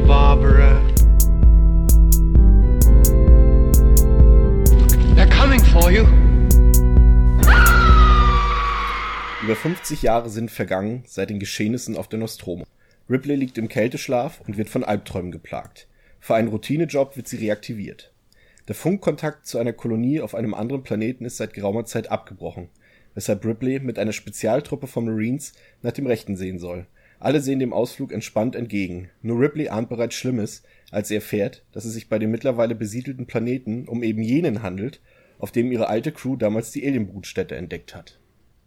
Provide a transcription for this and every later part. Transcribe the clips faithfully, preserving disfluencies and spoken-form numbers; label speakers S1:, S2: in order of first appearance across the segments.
S1: Barbara. They're coming for you.
S2: Über fünfzig Jahre sind vergangen seit den Geschehnissen auf der Nostromo. Ripley liegt im Kälteschlaf und wird von Albträumen geplagt. Für einen Routinejob wird sie reaktiviert. Der Funkkontakt zu einer Kolonie auf einem anderen Planeten ist seit geraumer Zeit abgebrochen, weshalb Ripley mit einer Spezialtruppe von Marines nach dem Rechten sehen soll. Alle sehen dem Ausflug entspannt entgegen. Nur Ripley ahnt bereits Schlimmes, als sie erfährt, dass es sich bei dem mittlerweile besiedelten Planeten um eben jenen handelt, auf dem ihre alte Crew damals die Alienbrutstätte entdeckt hat.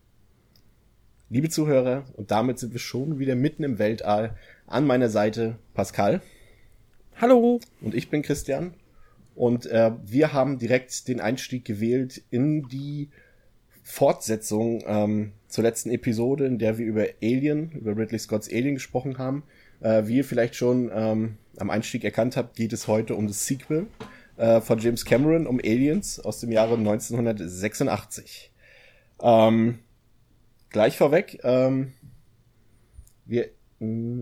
S2: Liebe Zuhörer, und damit sind wir schon wieder mitten im Weltall. An meiner Seite Pascal.
S3: Hallo.
S2: Und ich bin Christian. Und äh, wir haben direkt den Einstieg gewählt in die Fortsetzung ähm, zur letzten Episode, in der wir über Alien, über Ridley Scotts Alien gesprochen haben. Äh, wie ihr vielleicht schon ähm, am Einstieg erkannt habt, geht es heute um das Sequel äh, von James Cameron, um Aliens aus dem Jahre neunzehnhundertsechsundachtzig. Ähm... Gleich vorweg, ähm, wir, mh,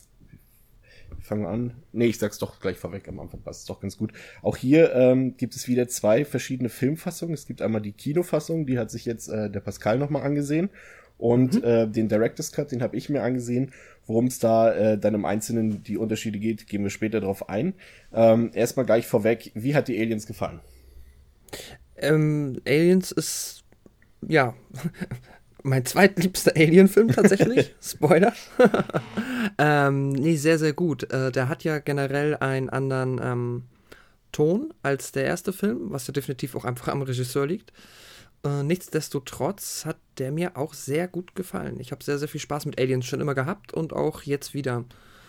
S2: fangen wir an. Nee, ich sag's doch gleich vorweg am Anfang, passt doch ganz gut. Auch hier ähm, gibt es wieder zwei verschiedene Filmfassungen. Es gibt einmal die Kinofassung, die hat sich jetzt äh, der Pascal nochmal angesehen. Und mhm. äh, den Director's Cut, den habe ich mir angesehen. Worum es da äh, dann im Einzelnen die Unterschiede geht, gehen wir später drauf ein. Ähm, erstmal gleich vorweg, wie hat dir Aliens gefallen?
S3: Ähm, Aliens ist, ja... mein zweitliebster Alien-Film tatsächlich. Spoiler. ähm, nee, sehr, sehr gut. Äh, der hat ja generell einen anderen ähm, Ton als der erste Film, was ja definitiv auch einfach am Regisseur liegt. Äh, nichtsdestotrotz hat der mir auch sehr gut gefallen. Ich habe sehr, sehr viel Spaß mit Aliens schon immer gehabt und auch jetzt wieder.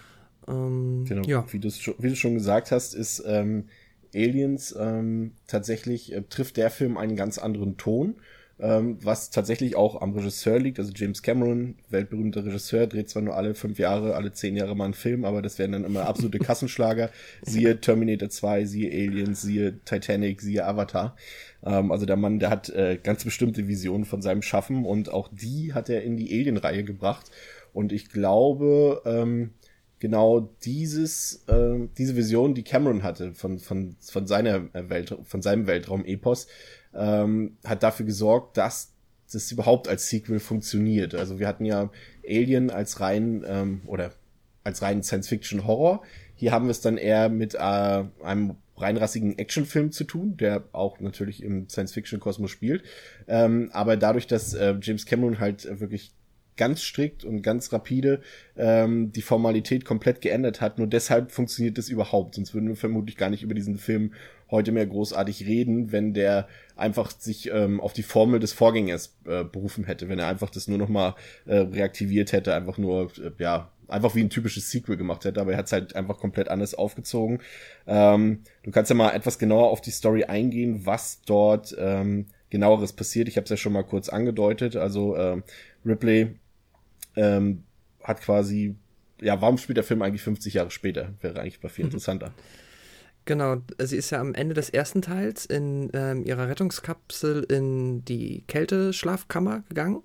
S3: Ähm,
S2: genau,
S3: ja.
S2: wie du wie du schon gesagt hast, ist ähm, Aliens ähm, tatsächlich, äh, trifft der Film einen ganz anderen Ton. Ähm, was tatsächlich auch am Regisseur liegt, also James Cameron, weltberühmter Regisseur, dreht zwar nur alle fünf Jahre, alle zehn Jahre mal einen Film, aber das werden dann immer absolute Kassenschlager, siehe Terminator zwei, siehe Aliens, siehe Titanic, siehe Avatar. Ähm, also der Mann, der hat äh, ganz bestimmte Visionen von seinem Schaffen und auch die hat er in die Alien-Reihe gebracht und ich glaube, ähm, genau dieses, äh, diese Vision, die Cameron hatte von, von, von seiner Welt, von seinem Weltraum-Epos, Ähm, hat dafür gesorgt, dass das überhaupt als Sequel funktioniert. Also wir hatten ja Alien als rein ähm, oder als rein Science-Fiction-Horror. Hier haben wir es dann eher mit äh, einem reinrassigen Actionfilm zu tun, der auch natürlich im Science-Fiction-Kosmos spielt. Ähm, aber dadurch, dass äh, James Cameron halt wirklich ganz strikt und ganz rapide ähm, die Formalität komplett geändert hat. Nur deshalb funktioniert das überhaupt. Sonst würden wir vermutlich gar nicht über diesen Film heute mehr großartig reden, wenn der einfach sich ähm, auf die Formel des Vorgängers äh, berufen hätte. Wenn er einfach das nur noch mal äh, reaktiviert hätte, einfach nur, äh, ja, einfach wie ein typisches Sequel gemacht hätte. Aber er hat es halt einfach komplett anders aufgezogen. Ähm, du kannst ja mal etwas genauer auf die Story eingehen, was dort ähm, genaueres passiert. Ich habe es ja schon mal kurz angedeutet. Also ähm, Ripley Ähm, hat quasi, ja, warum spielt der Film eigentlich fünfzig Jahre später? Wäre eigentlich mal viel interessanter.
S3: Genau, sie ist ja am Ende des ersten Teils in ähm, ihrer Rettungskapsel in die Kälteschlafkammer gegangen.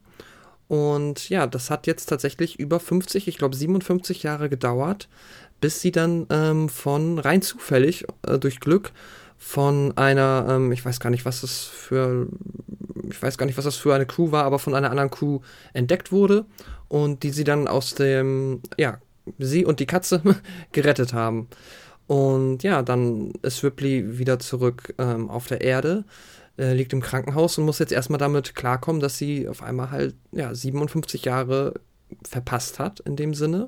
S3: Und ja, das hat jetzt tatsächlich über fünfzig, ich glaube siebenundfünfzig Jahre gedauert, bis sie dann ähm, von rein zufällig, äh, durch Glück, von einer, ähm, ich weiß gar nicht, was das für, ich weiß gar nicht, was das für eine Crew war, aber von einer anderen Crew entdeckt wurde und die sie dann aus dem, ja, sie und die Katze gerettet haben. Und ja, dann ist Ripley wieder zurück ähm, auf der Erde, äh, liegt im Krankenhaus und muss jetzt erstmal damit klarkommen, dass sie auf einmal halt, ja, siebenundfünfzig Jahre verpasst hat in dem Sinne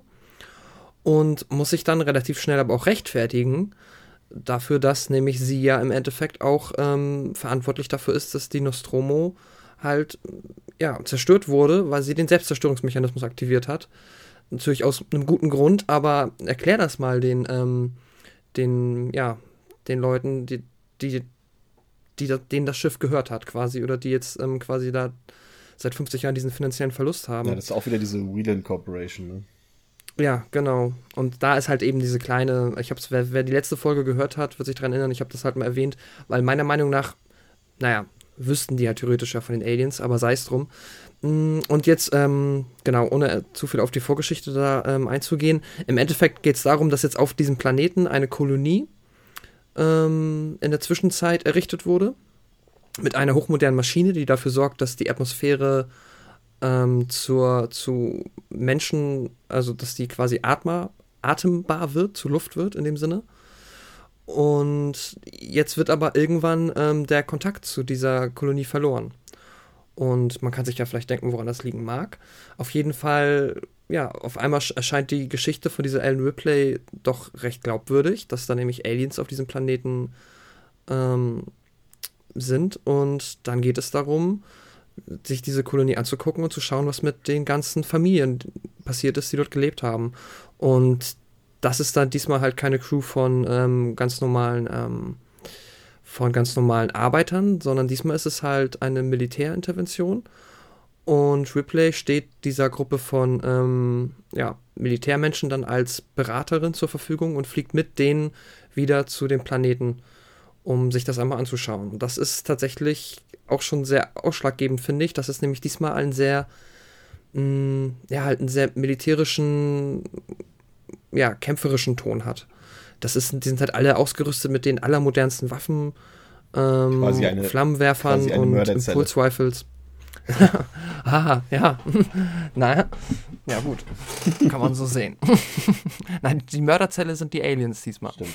S3: und muss sich dann relativ schnell aber auch rechtfertigen, dafür, dass nämlich sie ja im Endeffekt auch ähm, verantwortlich dafür ist, dass die Nostromo halt ja zerstört wurde, weil sie den Selbstzerstörungsmechanismus aktiviert hat. Natürlich aus einem guten Grund, aber erklär das mal den ähm, den ja den Leuten, die die die denen das Schiff gehört hat, quasi, oder die jetzt ähm, quasi da seit fünfzig Jahren diesen finanziellen Verlust haben.
S2: Ja, das ist auch wieder diese Whelan Corporation, ne?
S3: Ja, genau. Und da ist halt eben diese kleine, ich hab's, wer, wer die letzte Folge gehört hat, wird sich daran erinnern, ich habe das halt mal erwähnt, weil meiner Meinung nach, naja, wüssten die ja theoretisch ja von den Aliens, aber sei es drum. Und jetzt, ähm, genau, ohne zu viel auf die Vorgeschichte da ähm, einzugehen, im Endeffekt geht es darum, dass jetzt auf diesem Planeten eine Kolonie ähm, in der Zwischenzeit errichtet wurde, mit einer hochmodernen Maschine, die dafür sorgt, dass die Atmosphäre ähm, zur, zu Menschen, also dass die quasi atma, atembar wird, zu Luft wird in dem Sinne. Und jetzt wird aber irgendwann ähm, der Kontakt zu dieser Kolonie verloren. Und man kann sich ja vielleicht denken, woran das liegen mag. Auf jeden Fall, ja, auf einmal erscheint die Geschichte von dieser Ellen Ripley doch recht glaubwürdig, dass da nämlich Aliens auf diesem Planeten ähm, sind. Und dann geht es darum, sich diese Kolonie anzugucken und zu schauen, was mit den ganzen Familien passiert ist, die dort gelebt haben. Und das ist dann diesmal halt keine Crew von ähm, ganz normalen ähm, von ganz normalen Arbeitern, sondern diesmal ist es halt eine Militärintervention und Ripley steht dieser Gruppe von ähm, ja, Militärmenschen dann als Beraterin zur Verfügung und fliegt mit denen wieder zu dem Planeten, um sich das einmal anzuschauen. Und das ist tatsächlich auch schon sehr ausschlaggebend, finde ich. Das ist nämlich diesmal ein sehr, mh, ja, halt einen sehr militärischen, ja, kämpferischen Ton hat. Das ist, die sind halt alle ausgerüstet mit den allermodernsten Waffen, ähm,
S2: quasi eine,
S3: Flammenwerfern
S2: quasi eine
S3: und Impulse-Rifles. Haha, ja. Naja, ja gut. Kann man so sehen. Nein, die Mörderzelle sind die Aliens diesmal.
S2: Stimmt.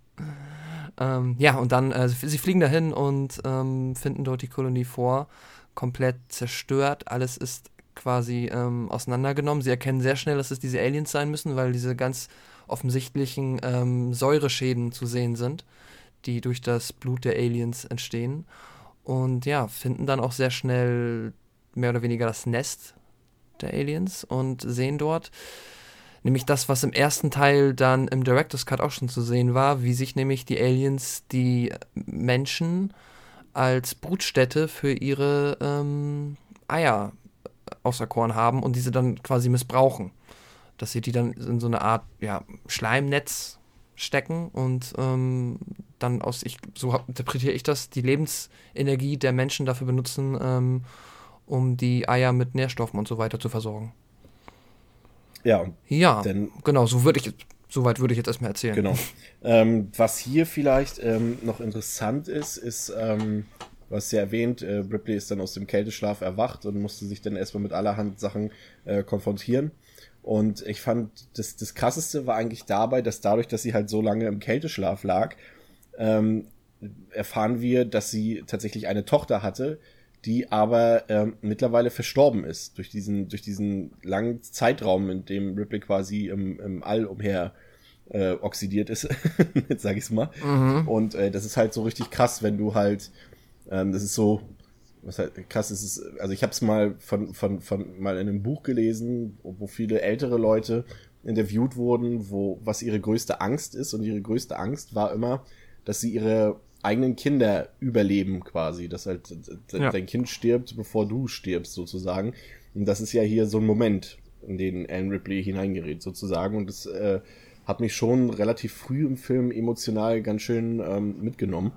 S3: ähm, ja, und dann, äh, sie fliegen dahin und ähm, finden dort die Kolonie vor, komplett zerstört. Alles ist quasi ähm, auseinandergenommen. Sie erkennen sehr schnell, dass es diese Aliens sein müssen, weil diese ganz offensichtlichen ähm, Säureschäden zu sehen sind, die durch das Blut der Aliens entstehen. Und ja, finden dann auch sehr schnell mehr oder weniger das Nest der Aliens und sehen dort nämlich das, was im ersten Teil dann im Director's Cut auch schon zu sehen war, wie sich nämlich die Aliens die Menschen als Brutstätte für ihre ähm, Eier auserkoren haben und diese dann quasi missbrauchen. Dass sie die dann in so eine Art ja, Schleimnetz stecken und ähm, dann aus, ich, so interpretiere ich das, die Lebensenergie der Menschen dafür benutzen, ähm, um die Eier mit Nährstoffen und so weiter zu versorgen.
S2: Ja,
S3: ja,
S2: denn,
S3: genau, so würde ich, soweit würde ich jetzt erstmal erzählen.
S2: Genau. Ähm, was hier vielleicht ähm, noch interessant ist, ist, ähm, du hast ja erwähnt, äh, Ripley ist dann aus dem Kälteschlaf erwacht und musste sich dann erstmal mit allerhand Sachen äh, konfrontieren. Und ich fand, das, das Krasseste war eigentlich dabei, dass dadurch, dass sie halt so lange im Kälteschlaf lag, ähm, erfahren wir, dass sie tatsächlich eine Tochter hatte, die aber ähm, mittlerweile verstorben ist durch diesen durch diesen langen Zeitraum, in dem Ripley quasi im, im All umher äh, oxidiert ist, jetzt sag ich's mal. Mhm. Und äh, das ist halt so richtig krass, wenn du halt, ähm, das ist so, was halt krass ist, ist also ich habe es mal von von von mal in einem Buch gelesen, wo viele ältere Leute interviewt wurden, wo was ihre größte Angst ist, und ihre größte Angst war immer, dass sie ihre eigenen Kinder überleben quasi, dass halt ja. dein Kind stirbt, bevor du stirbst sozusagen. Und das ist ja hier so ein Moment, in den Ellen Ripley hineingerät sozusagen, und das äh, hat mich schon relativ früh im Film emotional ganz schön ähm, mitgenommen.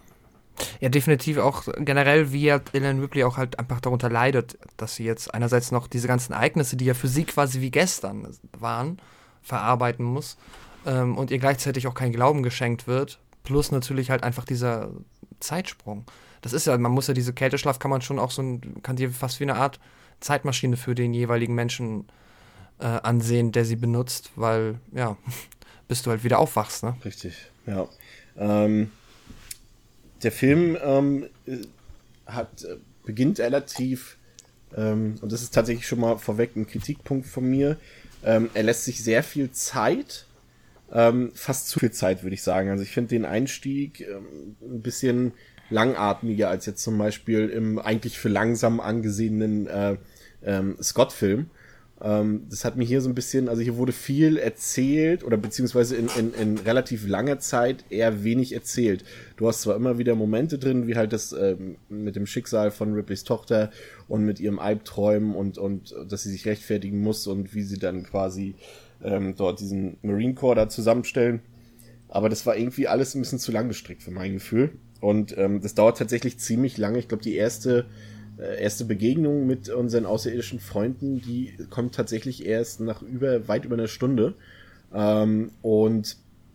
S3: Ja, definitiv auch generell, wie ja Ellen Ripley auch halt einfach darunter leidet, dass sie jetzt einerseits noch diese ganzen Ereignisse, die ja für sie quasi wie gestern waren, verarbeiten muss ähm, und ihr gleichzeitig auch kein Glauben geschenkt wird. Plus natürlich halt einfach dieser Zeitsprung. Das ist ja, man muss ja diese Kälteschlaf kann man schon auch so ein, kann die fast wie eine Art Zeitmaschine für den jeweiligen Menschen äh, ansehen, der sie benutzt, weil, ja, bis du halt wieder aufwachst, ne?
S2: Richtig, ja. Ähm, der Film ähm, hat, äh, beginnt relativ, ähm, und das ist tatsächlich schon mal vorweg ein Kritikpunkt von mir, ähm, er lässt sich sehr viel Zeit, Ähm, fast zu viel Zeit, würde ich sagen. Also ich finde den Einstieg ähm, ein bisschen langatmiger als jetzt zum Beispiel im eigentlich für langsam angesehenen äh, ähm, Scott-Film. Ähm, das hat mir hier so ein bisschen, also hier wurde viel erzählt oder beziehungsweise in, in, in relativ langer Zeit eher wenig erzählt. Du hast zwar immer wieder Momente drin, wie halt das ähm, mit dem Schicksal von Ripleys Tochter und mit ihrem Albträumen und, und dass sie sich rechtfertigen muss und wie sie dann quasi Ähm, dort diesen Marine Corps da zusammenstellen. Aber das war irgendwie alles ein bisschen zu lang gestrickt für mein Gefühl. und ähm, das dauert tatsächlich ziemlich lange. Ich glaube, die erste äh, erste Begegnung mit unseren außerirdischen Freunden, die kommt tatsächlich erst nach über weit über einer Stunde. Ähm, und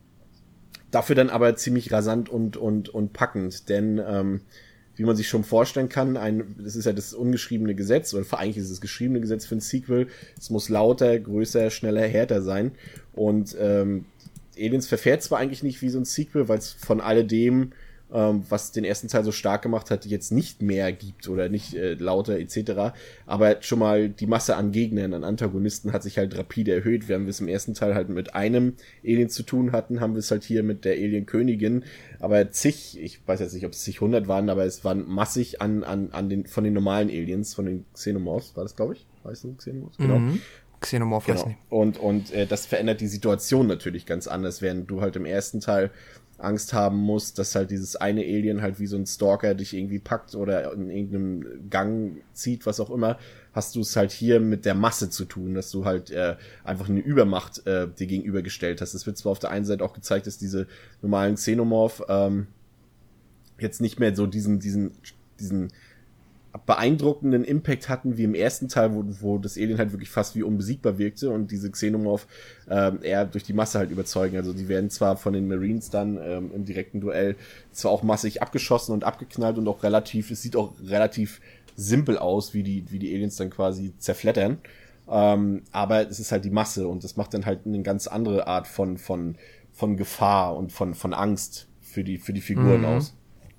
S2: dafür dann aber ziemlich rasant und und und packend, denn ähm, wie man sich schon vorstellen kann, ein, das ist ja das ungeschriebene Gesetz, oder eigentlich ist es das geschriebene Gesetz für ein Sequel, es muss lauter, größer, schneller, härter sein. Und ähm, Aliens verfährt zwar eigentlich nicht wie so ein Sequel, weil es von alledem, ähm, was den ersten Teil so stark gemacht hat, jetzt nicht mehr gibt oder nicht äh, lauter et cetera. Aber schon mal die Masse an Gegnern, an Antagonisten hat sich halt rapide erhöht. Während wir es im ersten Teil halt mit einem Alien zu tun hatten, haben wir es halt hier mit der Alien-Königin. Aber zig, ich weiß jetzt nicht, ob es zig hundert waren, aber es waren massig an, an, an den, von den normalen Aliens, von den Xenomorphs, war das, glaube ich? Weißt du, Xenomorphs? Genau.
S3: Mhm. Xenomorph,
S2: genau.
S3: weiß nicht.
S2: Und, und äh, das verändert die Situation natürlich ganz anders, während du halt im ersten Teil Angst haben musst, dass halt dieses eine Alien halt wie so ein Stalker dich irgendwie packt oder in irgendeinem Gang zieht, was auch immer, hast du es halt hier mit der Masse zu tun, dass du halt äh, einfach eine Übermacht äh, dir gegenübergestellt hast. Es wird zwar auf der einen Seite auch gezeigt, dass diese normalen Xenomorph ähm, jetzt nicht mehr so diesen, diesen, diesen beeindruckenden Impact hatten wie im ersten Teil, wo, wo das Alien halt wirklich fast wie unbesiegbar wirkte und diese Xenomorph ähm, eher durch die Masse halt überzeugen. Also die werden zwar von den Marines dann ähm, im direkten Duell zwar auch massig abgeschossen und abgeknallt und auch relativ, es sieht auch relativ simpel aus, wie die, wie die Aliens dann quasi zerflettern. Ähm, aber es ist halt die Masse und das macht dann halt eine ganz andere Art von, von, von Gefahr und von, von Angst für die, für die Figuren mhm. aus.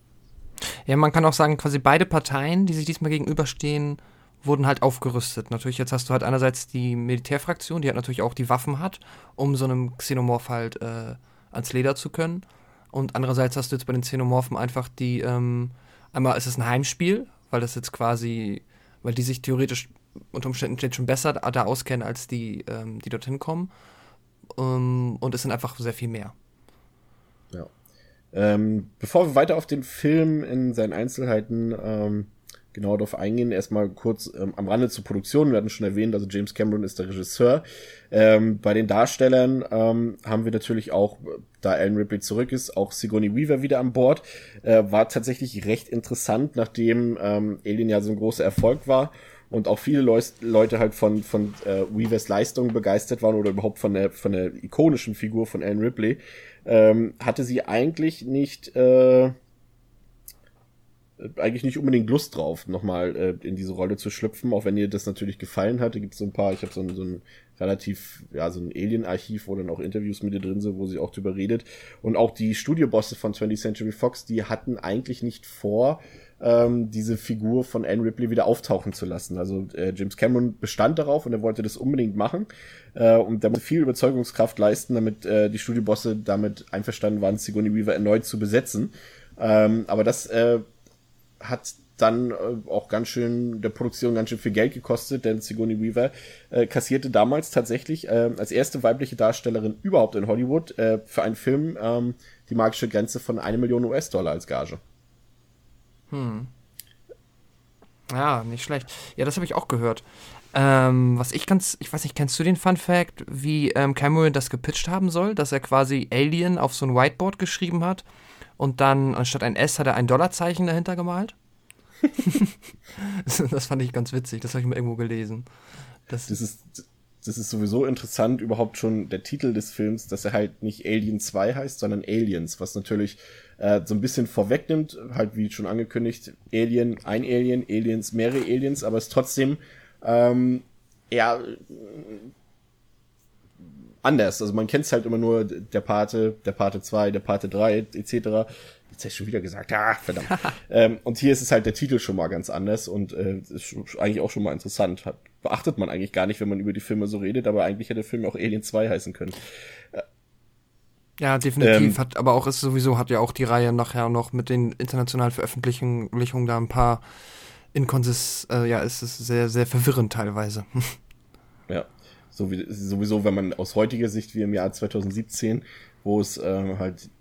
S3: Ja, man kann auch sagen, quasi beide Parteien, die sich diesmal gegenüberstehen, wurden halt aufgerüstet. Natürlich, jetzt hast du halt einerseits die Militärfraktion, die halt natürlich auch die Waffen hat, um so einem Xenomorph halt äh, ans Leder zu können. Und andererseits hast du jetzt bei den Xenomorphen einfach die, ähm, einmal ist es ein Heimspiel, weil das jetzt quasi, weil die sich theoretisch unter Umständen jetzt schon besser da, da auskennen, als die, ähm, die dorthin kommen. Um, und es sind einfach sehr viel mehr.
S2: Ja. Ähm, bevor wir weiter auf den Film in seinen Einzelheiten ähm, genau darauf eingehen, erstmal kurz ähm, am Rande zur Produktion. Wir hatten schon erwähnt, also James Cameron ist der Regisseur. Ähm, bei den Darstellern ähm, haben wir natürlich auch, da Alan Ripley zurück ist, auch Sigourney Weaver wieder an Bord. Äh, war tatsächlich recht interessant, nachdem ähm, Alien ja so ein großer Erfolg war und auch viele Leu- Leute halt von von äh, Weavers Leistung begeistert waren oder überhaupt von der von der ikonischen Figur von Alan Ripley. Ähm, hatte sie eigentlich nicht äh, eigentlich nicht unbedingt Lust drauf, nochmal äh, in diese Rolle zu schlüpfen, auch wenn ihr das natürlich gefallen hat. Da gibt es so ein paar, ich habe so ein, so ein relativ, ja, so ein Alien-Archiv, wo dann auch Interviews mit ihr drin sind, wo sie auch drüber redet. Und auch die Studiobosse von twentieth Century Fox, die hatten eigentlich nicht vor, ähm, diese Figur von Anne Ripley wieder auftauchen zu lassen. Also äh, James Cameron bestand darauf und er wollte das unbedingt machen. Äh, und da musste viel Überzeugungskraft leisten, damit äh, die Studiobosse damit einverstanden waren, Sigourney Weaver erneut zu besetzen. Ähm, aber das äh, hat dann äh, auch ganz schön, der Produktion ganz schön viel Geld gekostet, denn Sigourney Weaver äh, kassierte damals tatsächlich äh, als erste weibliche Darstellerin überhaupt in Hollywood äh, für einen Film ähm, die magische Grenze von eine Million U S-Dollar als Gage.
S3: Hm. Ja, nicht schlecht. Ja, das habe ich auch gehört. Ähm, was ich ganz, ich weiß nicht, kennst du den Fun Fact, wie ähm, Cameron das gepitcht haben soll, dass er quasi Alien auf so ein Whiteboard geschrieben hat und dann anstatt ein S hat er ein Dollarzeichen dahinter gemalt? Das fand ich ganz witzig, das habe ich mal irgendwo gelesen. Das,
S2: das ist das ist sowieso interessant, überhaupt schon der Titel des Films, dass er halt nicht Alien zwei heißt, sondern Aliens, was natürlich äh, so ein bisschen vorwegnimmt, halt wie schon angekündigt, Alien, ein Alien, Aliens, mehrere Aliens, aber es trotzdem ähm, eher anders. Also man kennt es halt immer nur der Pate, der Pate zwei, der Pate drei, et cetera. Jetzt hätte ich schon wieder gesagt, ah, verdammt. ähm, und hier ist es halt der Titel schon mal ganz anders und äh, ist eigentlich auch schon mal interessant. Hat, beachtet man eigentlich gar nicht, wenn man über die Filme so redet, aber eigentlich hätte der Film auch Alien zwei heißen können. Äh,
S3: ja, definitiv. Ähm, hat, aber auch ist sowieso, hat ja auch die Reihe nachher noch mit den internationalen Veröffentlichungen da ein paar Inkonsist, äh, ja, ist es sehr, sehr verwirrend teilweise.
S2: Ja, so wie, sowieso, wenn man aus heutiger Sicht wie im Jahr zwanzig siebzehn, wo es ähm, halt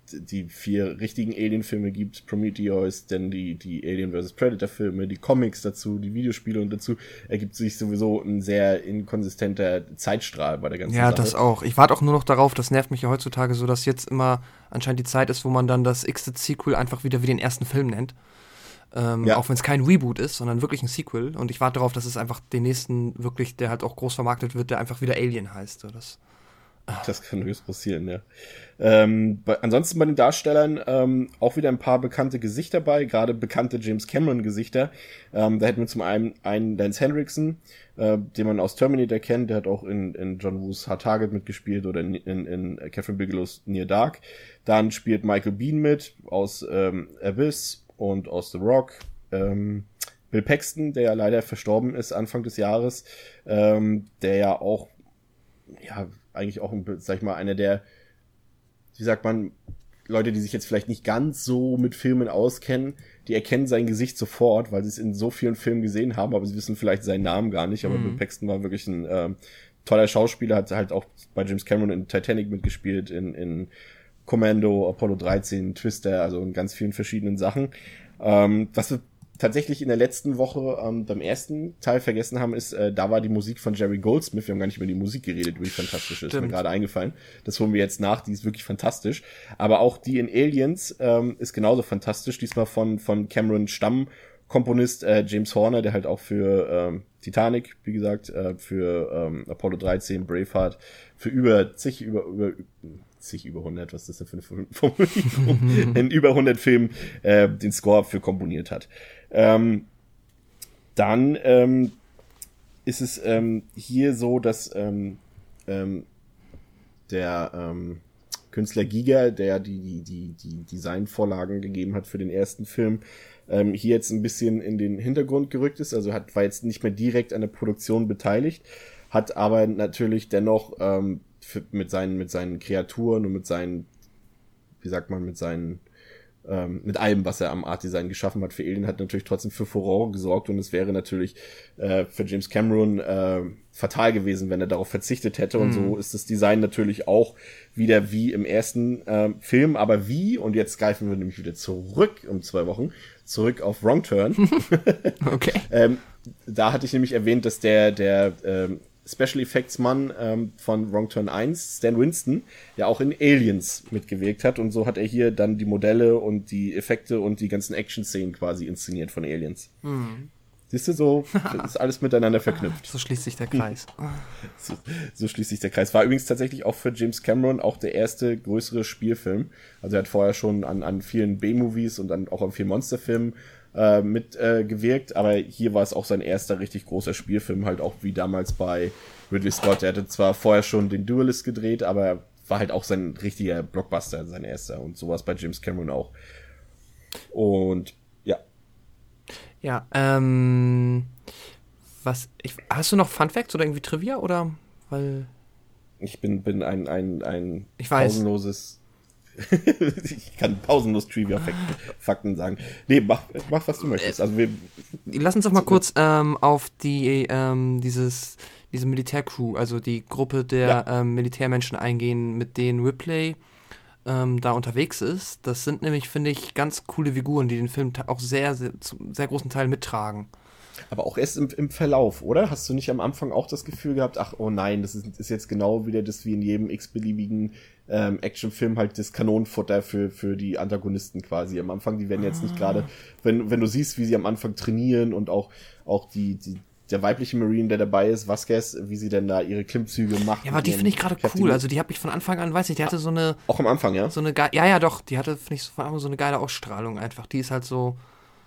S2: die vier richtigen Alien-Filme gibt, Prometheus, dann die, die Alien versus. Predator-Filme, die Comics dazu, die Videospiele und dazu ergibt sich sowieso ein sehr inkonsistenter Zeitstrahl bei der ganzen
S3: Ja,
S2: Sache.
S3: das auch. Ich warte auch nur noch darauf, das nervt mich ja heutzutage so, dass jetzt immer anscheinend die Zeit ist, wo man dann das x-te Sequel einfach wieder wie den ersten Film nennt. Ähm,
S2: Ja.
S3: Auch wenn es kein Reboot ist, sondern wirklich ein Sequel. Und ich warte darauf, dass es einfach den nächsten wirklich, der halt auch groß vermarktet wird, der einfach wieder Alien heißt. So, das
S2: Das kann höchst passieren, ja. Ähm, bei, ansonsten bei den Darstellern ähm, auch wieder ein paar bekannte Gesichter bei, gerade bekannte James Cameron-Gesichter. Ähm, da hätten wir zum einen einen Lance Henriksen, äh, den man aus Terminator kennt, der hat auch in, in John Woos Hard Target mitgespielt oder in, in, in Catherine Bigelow's Near Dark. Dann spielt Michael Biehn mit aus ähm, Abyss und aus The Rock. Ähm, Bill Paxton, der ja leider verstorben ist Anfang des Jahres, ähm, der ja auch ja, eigentlich auch, sag ich mal, einer der, wie sagt man, Leute, die sich jetzt vielleicht nicht ganz so mit Filmen auskennen, die erkennen sein Gesicht sofort, weil sie es in so vielen Filmen gesehen haben, aber sie wissen vielleicht seinen Namen gar nicht. Aber mhm. Bill Paxton war wirklich ein ähm, toller Schauspieler, hat halt auch bei James Cameron in Titanic mitgespielt, in, in Commando, Apollo dreizehn, Twister, also in ganz vielen verschiedenen Sachen. Ähm, was wir tatsächlich in der letzten Woche ähm, beim ersten Teil vergessen haben, ist, äh, da war die Musik von Jerry Goldsmith. Wir haben gar nicht über die Musik geredet, wie fantastisch ist. Ist mir gerade eingefallen. Das holen wir jetzt nach, die ist wirklich fantastisch. Aber auch die in Aliens ähm, ist genauso fantastisch. Diesmal von von Cameron Stammkomponist äh, James Horner, der halt auch für ähm, Titanic, wie gesagt, äh, für ähm, Apollo dreizehn, Braveheart, für über zig, über, über zig über hundert, was ist das denn für eine Formulierung, in über hundert Filmen äh, den Score für komponiert hat. Ähm, dann ähm, ist es ähm, hier so, dass ähm, ähm, der ähm, Künstler Giger, der die, die, die, die Designvorlagen gegeben hat für den ersten Film, ähm, hier jetzt ein bisschen in den Hintergrund gerückt ist, also hat, war jetzt nicht mehr direkt an der Produktion beteiligt, hat aber natürlich dennoch ähm, für, mit seinen, mit seinen Kreaturen und mit seinen, wie sagt man, mit seinen Ähm, mit allem, was er am Art Design geschaffen hat für Alien, hat natürlich trotzdem für Furore gesorgt und es wäre natürlich äh, für James Cameron äh, fatal gewesen, wenn er darauf verzichtet hätte. Und mm. so ist das Design natürlich auch wieder wie im ersten äh, Film, aber wie, und jetzt greifen wir nämlich wieder zurück um zwei Wochen, zurück auf Wrong Turn.
S3: Okay.
S2: ähm, da hatte ich nämlich erwähnt, dass der, der ähm, Special Effects Mann ähm, von Wrong Turn eins, Stan Winston, ja auch in Aliens mitgewirkt hat und so hat er hier dann die Modelle und die Effekte und die ganzen Action-Szenen quasi inszeniert von Aliens. Mhm. Siehst du, so ist alles miteinander verknüpft.
S3: So schließt sich der Kreis.
S2: so, so schließt sich der Kreis. War übrigens tatsächlich auch für James Cameron auch der erste größere Spielfilm. Also er hat vorher schon an, an vielen B-Movies und an, auch an vielen Monsterfilmen äh, mit äh, gewirkt, aber hier war es auch sein erster richtig großer Spielfilm, halt auch wie damals bei Ridley Scott. Er hatte zwar vorher schon den Duelist gedreht, aber war halt auch sein richtiger Blockbuster, sein erster, und sowas bei James Cameron auch. Und ja.
S3: Ja, ähm, was, ich, hast du noch Fun Facts oder irgendwie Trivia, oder, weil...
S2: Ich bin, bin ein, ein, ein
S3: ich weiß.
S2: pausenloses... ich kann pausenlos Trivia-Fakten sagen. Nee, mach, mach, was du möchtest. Also wir,
S3: Lass uns doch mal kurz ähm, auf die, ähm, dieses, diese Militärcrew, also die Gruppe der ja. ähm, Militärmenschen eingehen, mit denen Ripley ähm, da unterwegs ist. Das sind nämlich, finde ich, ganz coole Figuren, die den Film auch sehr, sehr, zum sehr großen Teil mittragen.
S2: Aber auch erst im, im Verlauf, oder? Hast du nicht am Anfang auch das Gefühl gehabt, ach, oh nein, das ist, ist jetzt genau wieder das wie in jedem x-beliebigen ähm, Actionfilm halt das Kanonenfutter für, für die Antagonisten quasi. Am Anfang, die werden jetzt nicht gerade, wenn, wenn du siehst, wie sie am Anfang trainieren und auch, auch die, die, der weibliche Marine, der dabei ist, Vasquez, wie sie denn da ihre Klimmzüge macht.
S3: Ja, aber die finde ich gerade cool. Also die habe ich von Anfang an, weiß nicht, die hatte so eine...
S2: Auch am Anfang, ja?
S3: So eine ge- Ja, ja, doch. Die hatte, finde ich, von Anfang so eine geile Ausstrahlung einfach. Die ist halt so...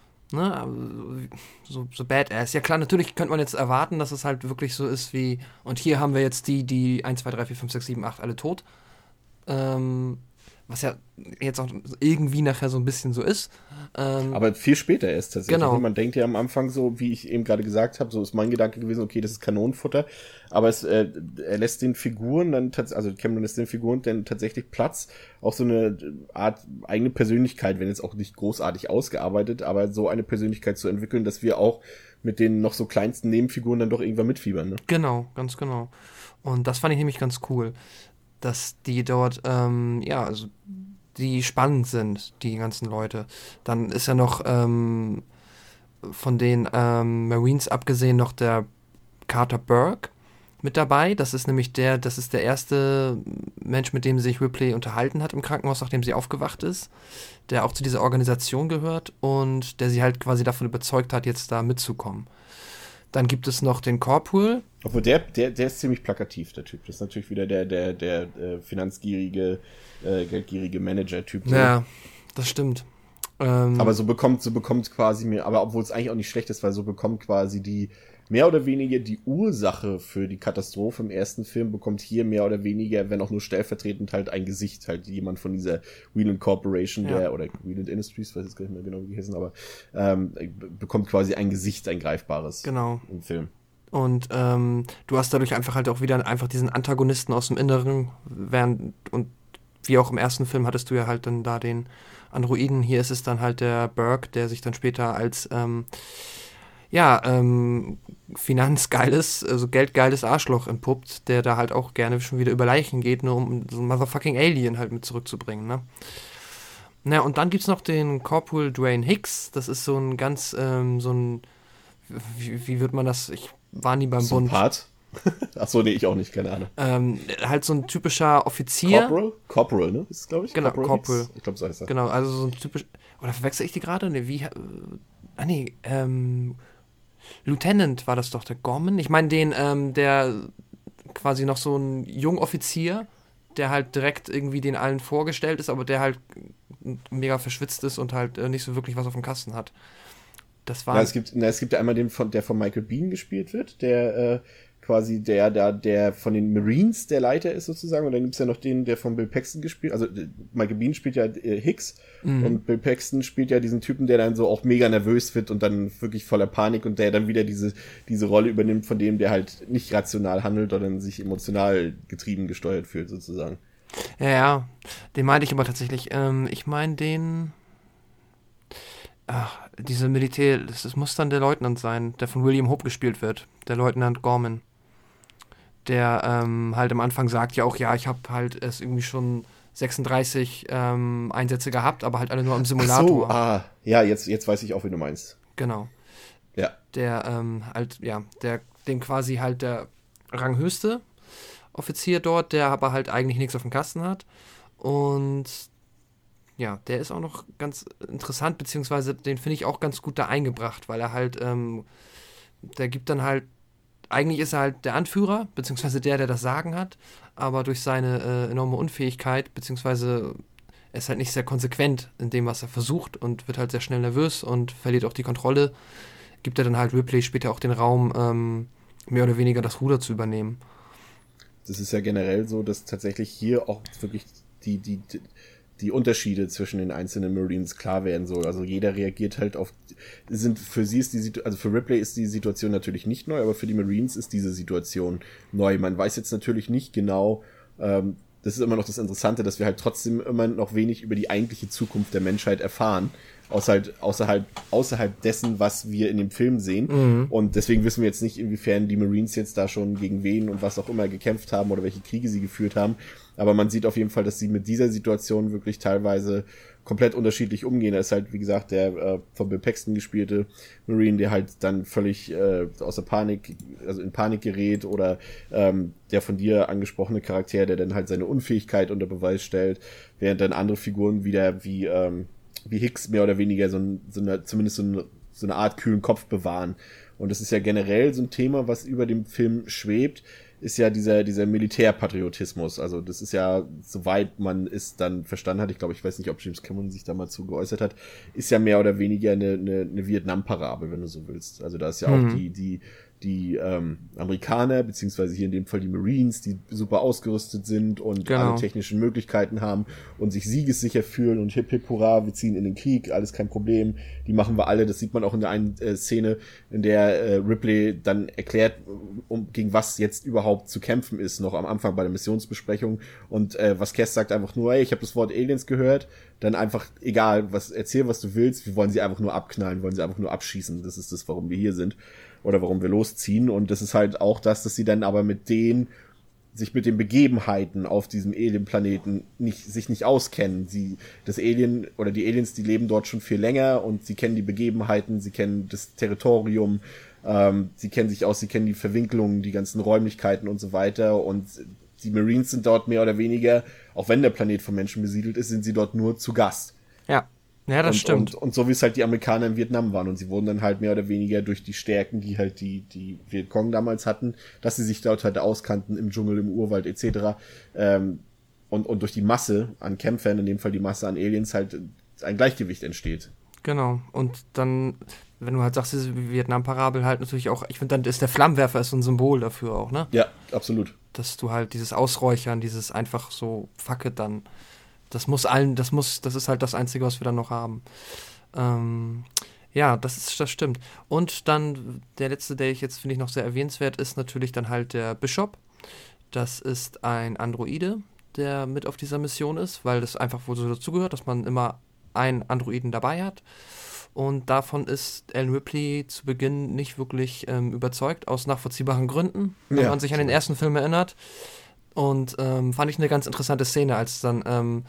S3: Ne, so, so badass. Ja klar, natürlich könnte man jetzt erwarten, dass es halt wirklich so ist wie, und hier haben wir jetzt die, die eins, zwei, drei, vier, fünf, sechs, sieben, acht alle tot. Ähm, was ja jetzt auch irgendwie nachher so ein bisschen so ist. Ähm,
S2: Aber viel später erst tatsächlich.
S3: Genau.
S2: Man denkt ja am Anfang so, wie ich eben gerade gesagt habe, so ist mein Gedanke gewesen, okay, das ist Kanonenfutter. Aber es, äh, er lässt den Figuren dann, tats- also Cameron lässt den Figuren dann tatsächlich Platz, auch so eine Art eigene Persönlichkeit, wenn jetzt auch nicht großartig ausgearbeitet, aber so eine Persönlichkeit zu entwickeln, dass wir auch mit den noch so kleinsten Nebenfiguren dann doch irgendwann mitfiebern. Ne?
S3: Genau, ganz genau. Und das fand ich nämlich ganz cool, dass die dort, ähm, ja, also die spannend sind, die ganzen Leute. Dann ist ja noch ähm, von den ähm, Marines abgesehen noch der Carter Burke mit dabei. Das ist nämlich der, das ist der erste Mensch, mit dem sich Ripley unterhalten hat im Krankenhaus, nachdem sie aufgewacht ist, der auch zu dieser Organisation gehört und der sie halt quasi davon überzeugt hat, jetzt da mitzukommen. Dann gibt es noch den Corporal.
S2: Obwohl der, der, der ist ziemlich plakativ, der Typ. Das ist natürlich wieder der, der, der, der finanzgierige, äh, geldgierige Manager-Typ.
S3: Ja, das stimmt. Ähm,
S2: aber so bekommt, so bekommt quasi mir, aber obwohl es eigentlich auch nicht schlecht ist, weil so bekommt quasi die, mehr oder weniger die Ursache für die Katastrophe im ersten Film, bekommt hier mehr oder weniger, wenn auch nur stellvertretend, halt ein Gesicht, halt jemand von dieser Wheeland Corporation,
S3: ja.
S2: der, oder Wheeland Industries, weiß jetzt gar nicht mehr genau, wie die heißen, aber ähm, bekommt quasi ein Gesicht, ein greifbares
S3: genau.
S2: im Film.
S3: Und ähm, du hast dadurch einfach halt auch wieder einfach diesen Antagonisten aus dem Inneren, während, und wie auch im ersten Film hattest du ja halt dann da den Androiden, hier ist es dann halt der Burke, der sich dann später als ähm, ja, ähm, finanzgeiles, also geldgeiles Arschloch entpuppt, der da halt auch gerne schon wieder über Leichen geht, nur um so ein motherfucking Alien halt mit zurückzubringen, ne? Na, und dann gibt's noch den Corporal Dwayne Hicks, das ist so ein ganz, ähm, so ein, wie, wie wird man das, ich war nie beim Bund.
S2: Sympath? Achso, nee, ich auch nicht, keine Ahnung.
S3: Ähm, halt so ein typischer Offizier.
S2: Corporal? Corporal, ne? Ist, glaube ich.
S3: Genau, Corporal. Corporal.
S2: Ich glaube, so heißt er.
S3: Genau, also so ein typisch, oder verwechsel ich die gerade? Ne, wie, äh, ah nee, ähm, Lieutenant war das doch, der Gorman. Ich meine den, ähm, der quasi noch so ein Jungoffizier, der halt direkt irgendwie den allen vorgestellt ist, aber der halt mega verschwitzt ist und halt äh, nicht so wirklich was auf dem Kasten hat. Das war.
S2: Ja, es gibt, na, es gibt ja einmal den, von, der von Michael Biehn gespielt wird, der äh, quasi der, der, der von den Marines der Leiter ist sozusagen, und dann gibt's ja noch den, der von Bill Paxton gespielt, also Michael Biehn spielt ja äh, Hicks, mhm. und Bill Paxton spielt ja diesen Typen, der dann so auch mega nervös wird und dann wirklich voller Panik und der dann wieder diese, diese Rolle übernimmt von dem, der halt nicht rational handelt, sondern sich emotional getrieben gesteuert fühlt sozusagen.
S3: Ja, ja, den meinte ich aber tatsächlich, ähm, ich meine den, ach, diese Militär, das, das muss dann der Leutnant sein, der von William Hope gespielt wird, der Leutnant Gorman. Der ähm, halt am Anfang sagt ja auch, ja, ich habe halt erst irgendwie schon sechsunddreißig ähm, Einsätze gehabt, aber halt alle nur am Simulator.
S2: Ach so, ah, ja, jetzt, jetzt weiß ich auch, wie du meinst.
S3: Genau.
S2: Ja.
S3: Der ähm, halt, ja, der, dem quasi halt der ranghöchste Offizier dort, der aber halt eigentlich nichts auf dem Kasten hat. Und ja, der ist auch noch ganz interessant, beziehungsweise den finde ich auch ganz gut da eingebracht, weil er halt, ähm, der gibt dann halt, eigentlich ist er halt der Anführer, beziehungsweise der, der das Sagen hat, aber durch seine äh, enorme Unfähigkeit, beziehungsweise er ist halt nicht sehr konsequent in dem, was er versucht und wird halt sehr schnell nervös und verliert auch die Kontrolle, gibt er dann halt Ripley später auch den Raum, ähm, mehr oder weniger das Ruder zu übernehmen.
S2: Das ist ja generell so, dass tatsächlich hier auch wirklich die, die, die die Unterschiede zwischen den einzelnen Marines klar werden soll. Also jeder reagiert halt auf, sind, für sie ist die Situation, also für Ripley ist die Situation natürlich nicht neu, aber für die Marines ist diese Situation neu. Man weiß jetzt natürlich nicht genau, ähm, das ist immer noch das Interessante, dass wir halt trotzdem immer noch wenig über die eigentliche Zukunft der Menschheit erfahren, außerhalb, außerhalb, außerhalb dessen, was wir in dem Film sehen. Mhm. Und deswegen wissen wir jetzt nicht, inwiefern die Marines jetzt da schon gegen wen und was auch immer gekämpft haben oder welche Kriege sie geführt haben. Aber man sieht auf jeden Fall, dass sie mit dieser Situation wirklich teilweise komplett unterschiedlich umgehen. Da ist halt, wie gesagt, der äh, von Bill Paxton gespielte Marine, der halt dann völlig äh, außer Panik, also in Panik gerät, oder ähm, der von dir angesprochene Charakter, der dann halt seine Unfähigkeit unter Beweis stellt, während dann andere Figuren wieder wie ähm, wie Hicks mehr oder weniger so, ein, so eine, zumindest so eine, so eine Art kühlen Kopf bewahren. Und das ist ja generell so ein Thema, was über dem Film schwebt, ist ja dieser, dieser Militärpatriotismus. Also das ist ja, soweit man es dann verstanden hat, ich glaube, ich weiß nicht, ob James Cameron sich da mal zu geäußert hat, ist ja mehr oder weniger eine, eine, eine Vietnam-Parabel, wenn du so willst. Also da ist ja mhm. auch die, die, die ähm, Amerikaner, beziehungsweise hier in dem Fall die Marines, die super ausgerüstet sind und genau. alle technischen Möglichkeiten haben und sich siegessicher fühlen und hip hip hurra, wir ziehen in den Krieg, alles kein Problem, die machen wir alle. Das sieht man auch in der einen äh, Szene, in der äh, Ripley dann erklärt, um gegen was jetzt überhaupt zu kämpfen ist, noch am Anfang bei der Missionsbesprechung, und äh, was Cass sagt einfach nur, hey, ich habe das Wort Aliens gehört, dann einfach, egal, was erzähl, was du willst, wir wollen sie einfach nur abknallen, wollen sie einfach nur abschießen, das ist das, warum wir hier sind. Oder warum wir losziehen. Und das ist halt auch das, dass sie dann aber mit denen sich mit den Begebenheiten auf diesem Alien-Planeten nicht, sich nicht auskennen. Sie, das Alien oder die Aliens, die leben dort schon viel länger und sie kennen die Begebenheiten, sie kennen das Territorium, ähm, sie kennen sich aus, sie kennen die Verwinkelungen, die ganzen Räumlichkeiten und so weiter und die Marines sind dort mehr oder weniger, auch wenn der Planet von Menschen besiedelt ist, sind sie dort nur zu Gast.
S3: Ja, ja, das
S2: und,
S3: stimmt.
S2: Und, und so wie es halt die Amerikaner in Vietnam waren. Und sie wurden dann halt mehr oder weniger durch die Stärken, die halt die, die Vietcong damals hatten, dass sie sich dort halt auskannten im Dschungel, im Urwald et cetera. Ähm, und, und durch die Masse an Kämpfern, in dem Fall die Masse an Aliens, halt ein Gleichgewicht entsteht.
S3: Genau. Und dann, wenn du halt sagst, diese Vietnam-Parabel halt natürlich auch, ich finde, dann ist der Flammenwerfer ist so ein Symbol dafür auch, ne?
S2: Ja, absolut.
S3: Dass du halt dieses Ausräuchern, dieses einfach so fuck it dann, das muss allen, das muss, das ist halt das Einzige, was wir dann noch haben. Ähm, ja, das ist, das stimmt. Und dann der letzte, der ich jetzt finde ich noch sehr erwähnenswert ist, natürlich dann halt der Bishop. Das ist ein Androide, der mit auf dieser Mission ist, weil das einfach wohl so dazugehört, dass man immer einen Androiden dabei hat. Und davon ist Ellen Ripley zu Beginn nicht wirklich ähm, überzeugt, aus nachvollziehbaren Gründen, wenn
S2: ja,
S3: man sich an den ersten Film erinnert. Und ähm, fand ich eine ganz interessante Szene, als dann ähm,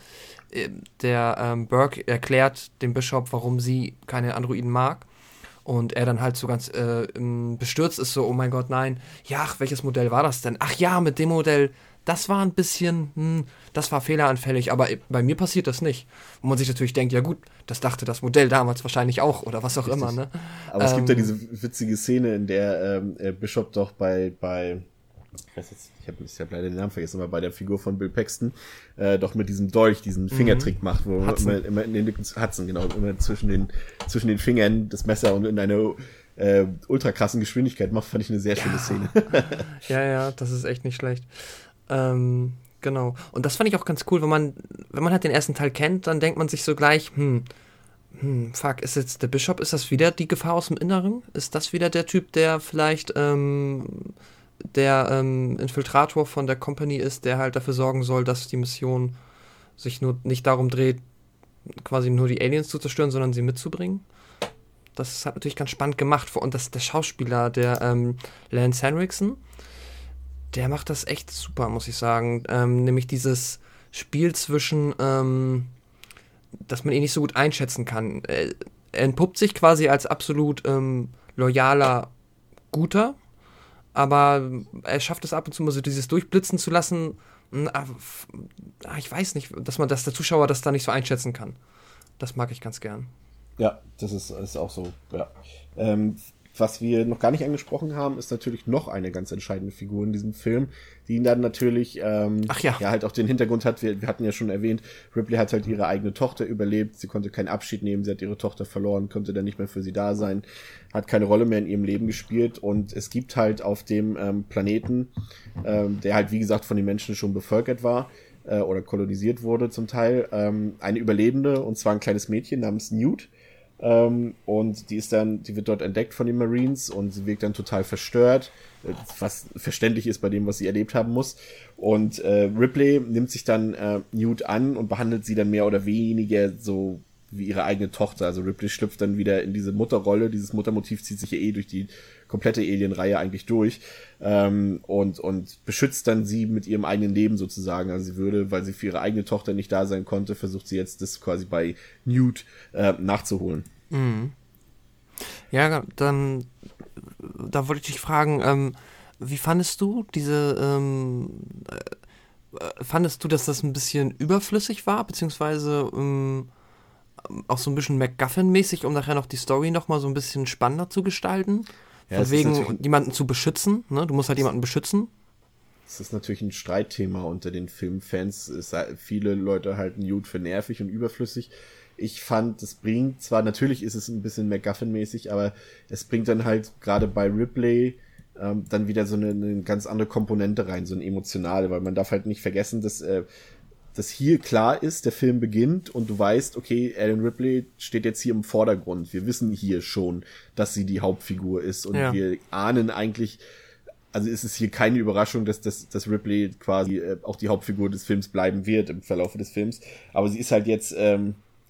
S3: der ähm, Burke erklärt dem Bishop, warum sie keine Androiden mag. Und er dann halt so ganz äh, bestürzt ist, so, oh mein Gott, nein. Ja, ach, welches Modell war das denn? Ach ja, mit dem Modell, das war ein bisschen, hm, das war fehleranfällig, aber bei mir passiert das nicht. Und man sich natürlich denkt, ja gut, das dachte das Modell damals wahrscheinlich auch oder was auch
S2: Richtig.
S3: immer, ne?
S2: Aber es
S3: ähm,
S2: gibt ja diese witzige Szene, in der ähm, Bishop doch bei, bei ich weiß jetzt, ich habe hab leider den Namen vergessen, aber bei der Figur von Bill Paxton äh, doch mit diesem Dolch diesen Fingertrick macht, wo man immer, immer in den Hudson, genau, immer zwischen den, zwischen den Fingern das Messer und in eine äh, ultra krassen Geschwindigkeit macht, fand ich eine sehr schöne
S3: ja.
S2: Szene.
S3: Ja, ja, das ist echt nicht schlecht. Ähm, genau. Und das fand ich auch ganz cool, wenn man, wenn man halt den ersten Teil kennt, dann denkt man sich so gleich, hm, hm, fuck, ist jetzt der Bishop, ist das wieder die Gefahr aus dem Inneren? Ist das wieder der Typ, der vielleicht, ähm, der ähm, Infiltrator von der Company ist, der halt dafür sorgen soll, dass die Mission sich nur nicht darum dreht, quasi nur die Aliens zu zerstören, sondern sie mitzubringen? Das ist halt natürlich ganz spannend gemacht. Und das, der Schauspieler, der ähm, Lance Henriksen, der macht das echt super, muss ich sagen. Ähm, nämlich dieses Spiel zwischen, ähm, dass man ihn nicht so gut einschätzen kann. Er, er entpuppt sich quasi als absolut ähm, loyaler Guter, aber er schafft es ab und zu mal so dieses durchblitzen zu lassen. Ich weiß nicht, dass man, dass der Zuschauer das da nicht so einschätzen kann. Das mag ich ganz gern.
S2: Ja, das ist, ist auch so, ja. Ähm, was wir noch gar nicht angesprochen haben, ist natürlich noch eine ganz entscheidende Figur in diesem Film, die ihn dann natürlich ähm,
S3: Ach ja.
S2: ja halt auch den Hintergrund hat, wir, wir hatten ja schon erwähnt, Ripley hat halt ihre eigene Tochter überlebt, sie konnte keinen Abschied nehmen, sie hat ihre Tochter verloren, konnte dann nicht mehr für sie da sein, hat keine Rolle mehr in ihrem Leben gespielt und es gibt halt auf dem ähm, Planeten, ähm, der halt wie gesagt von den Menschen schon bevölkert war, äh, oder kolonisiert wurde zum Teil, ähm, eine Überlebende, und zwar ein kleines Mädchen namens Newt. Ähm, und die ist dann, die wird dort entdeckt von den Marines und sie wirkt dann total verstört, was verständlich ist bei dem, was sie erlebt haben muss. Und äh, Ripley nimmt sich dann äh, Newt an und behandelt sie dann mehr oder weniger so wie ihre eigene Tochter. Also Ripley schlüpft dann wieder in diese Mutterrolle. Dieses Muttermotiv zieht sich ja eh durch die komplette Alien-Reihe eigentlich durch, ähm, und, und beschützt dann sie mit ihrem eigenen Leben sozusagen. Also sie würde, weil sie für ihre eigene Tochter nicht da sein konnte, versucht sie jetzt das quasi bei Newt äh, nachzuholen.
S3: Mhm. Ja, dann da wollte ich dich fragen, ähm, wie fandest du diese, ähm, äh, fandest du, dass das ein bisschen überflüssig war, beziehungsweise ähm, auch so ein bisschen MacGuffin-mäßig, um nachher noch die Story noch mal so ein bisschen spannender zu gestalten?
S2: Ja,
S3: Von
S2: es ist
S3: wegen,
S2: natürlich-
S3: jemanden zu beschützen, ne? Du musst halt jemanden beschützen.
S2: Das ist natürlich ein Streitthema unter den Filmfans. Es, viele Leute halten Newt für nervig und überflüssig. Ich fand, es bringt, zwar natürlich ist es ein bisschen MacGuffin-mäßig, aber es bringt dann halt gerade bei Ripley ähm, dann wieder so eine, eine ganz andere Komponente rein, so eine emotionale, weil man darf halt nicht vergessen, dass äh, dass hier klar ist, der Film beginnt und du weißt, okay, Ellen Ripley steht jetzt hier im Vordergrund. Wir wissen hier schon, dass sie die Hauptfigur ist und
S3: Ja.
S2: wir ahnen eigentlich, also ist es hier keine Überraschung, dass, dass, dass Ripley quasi äh, auch die Hauptfigur des Films bleiben wird im Verlauf des Films. Aber sie ist halt jetzt ähm,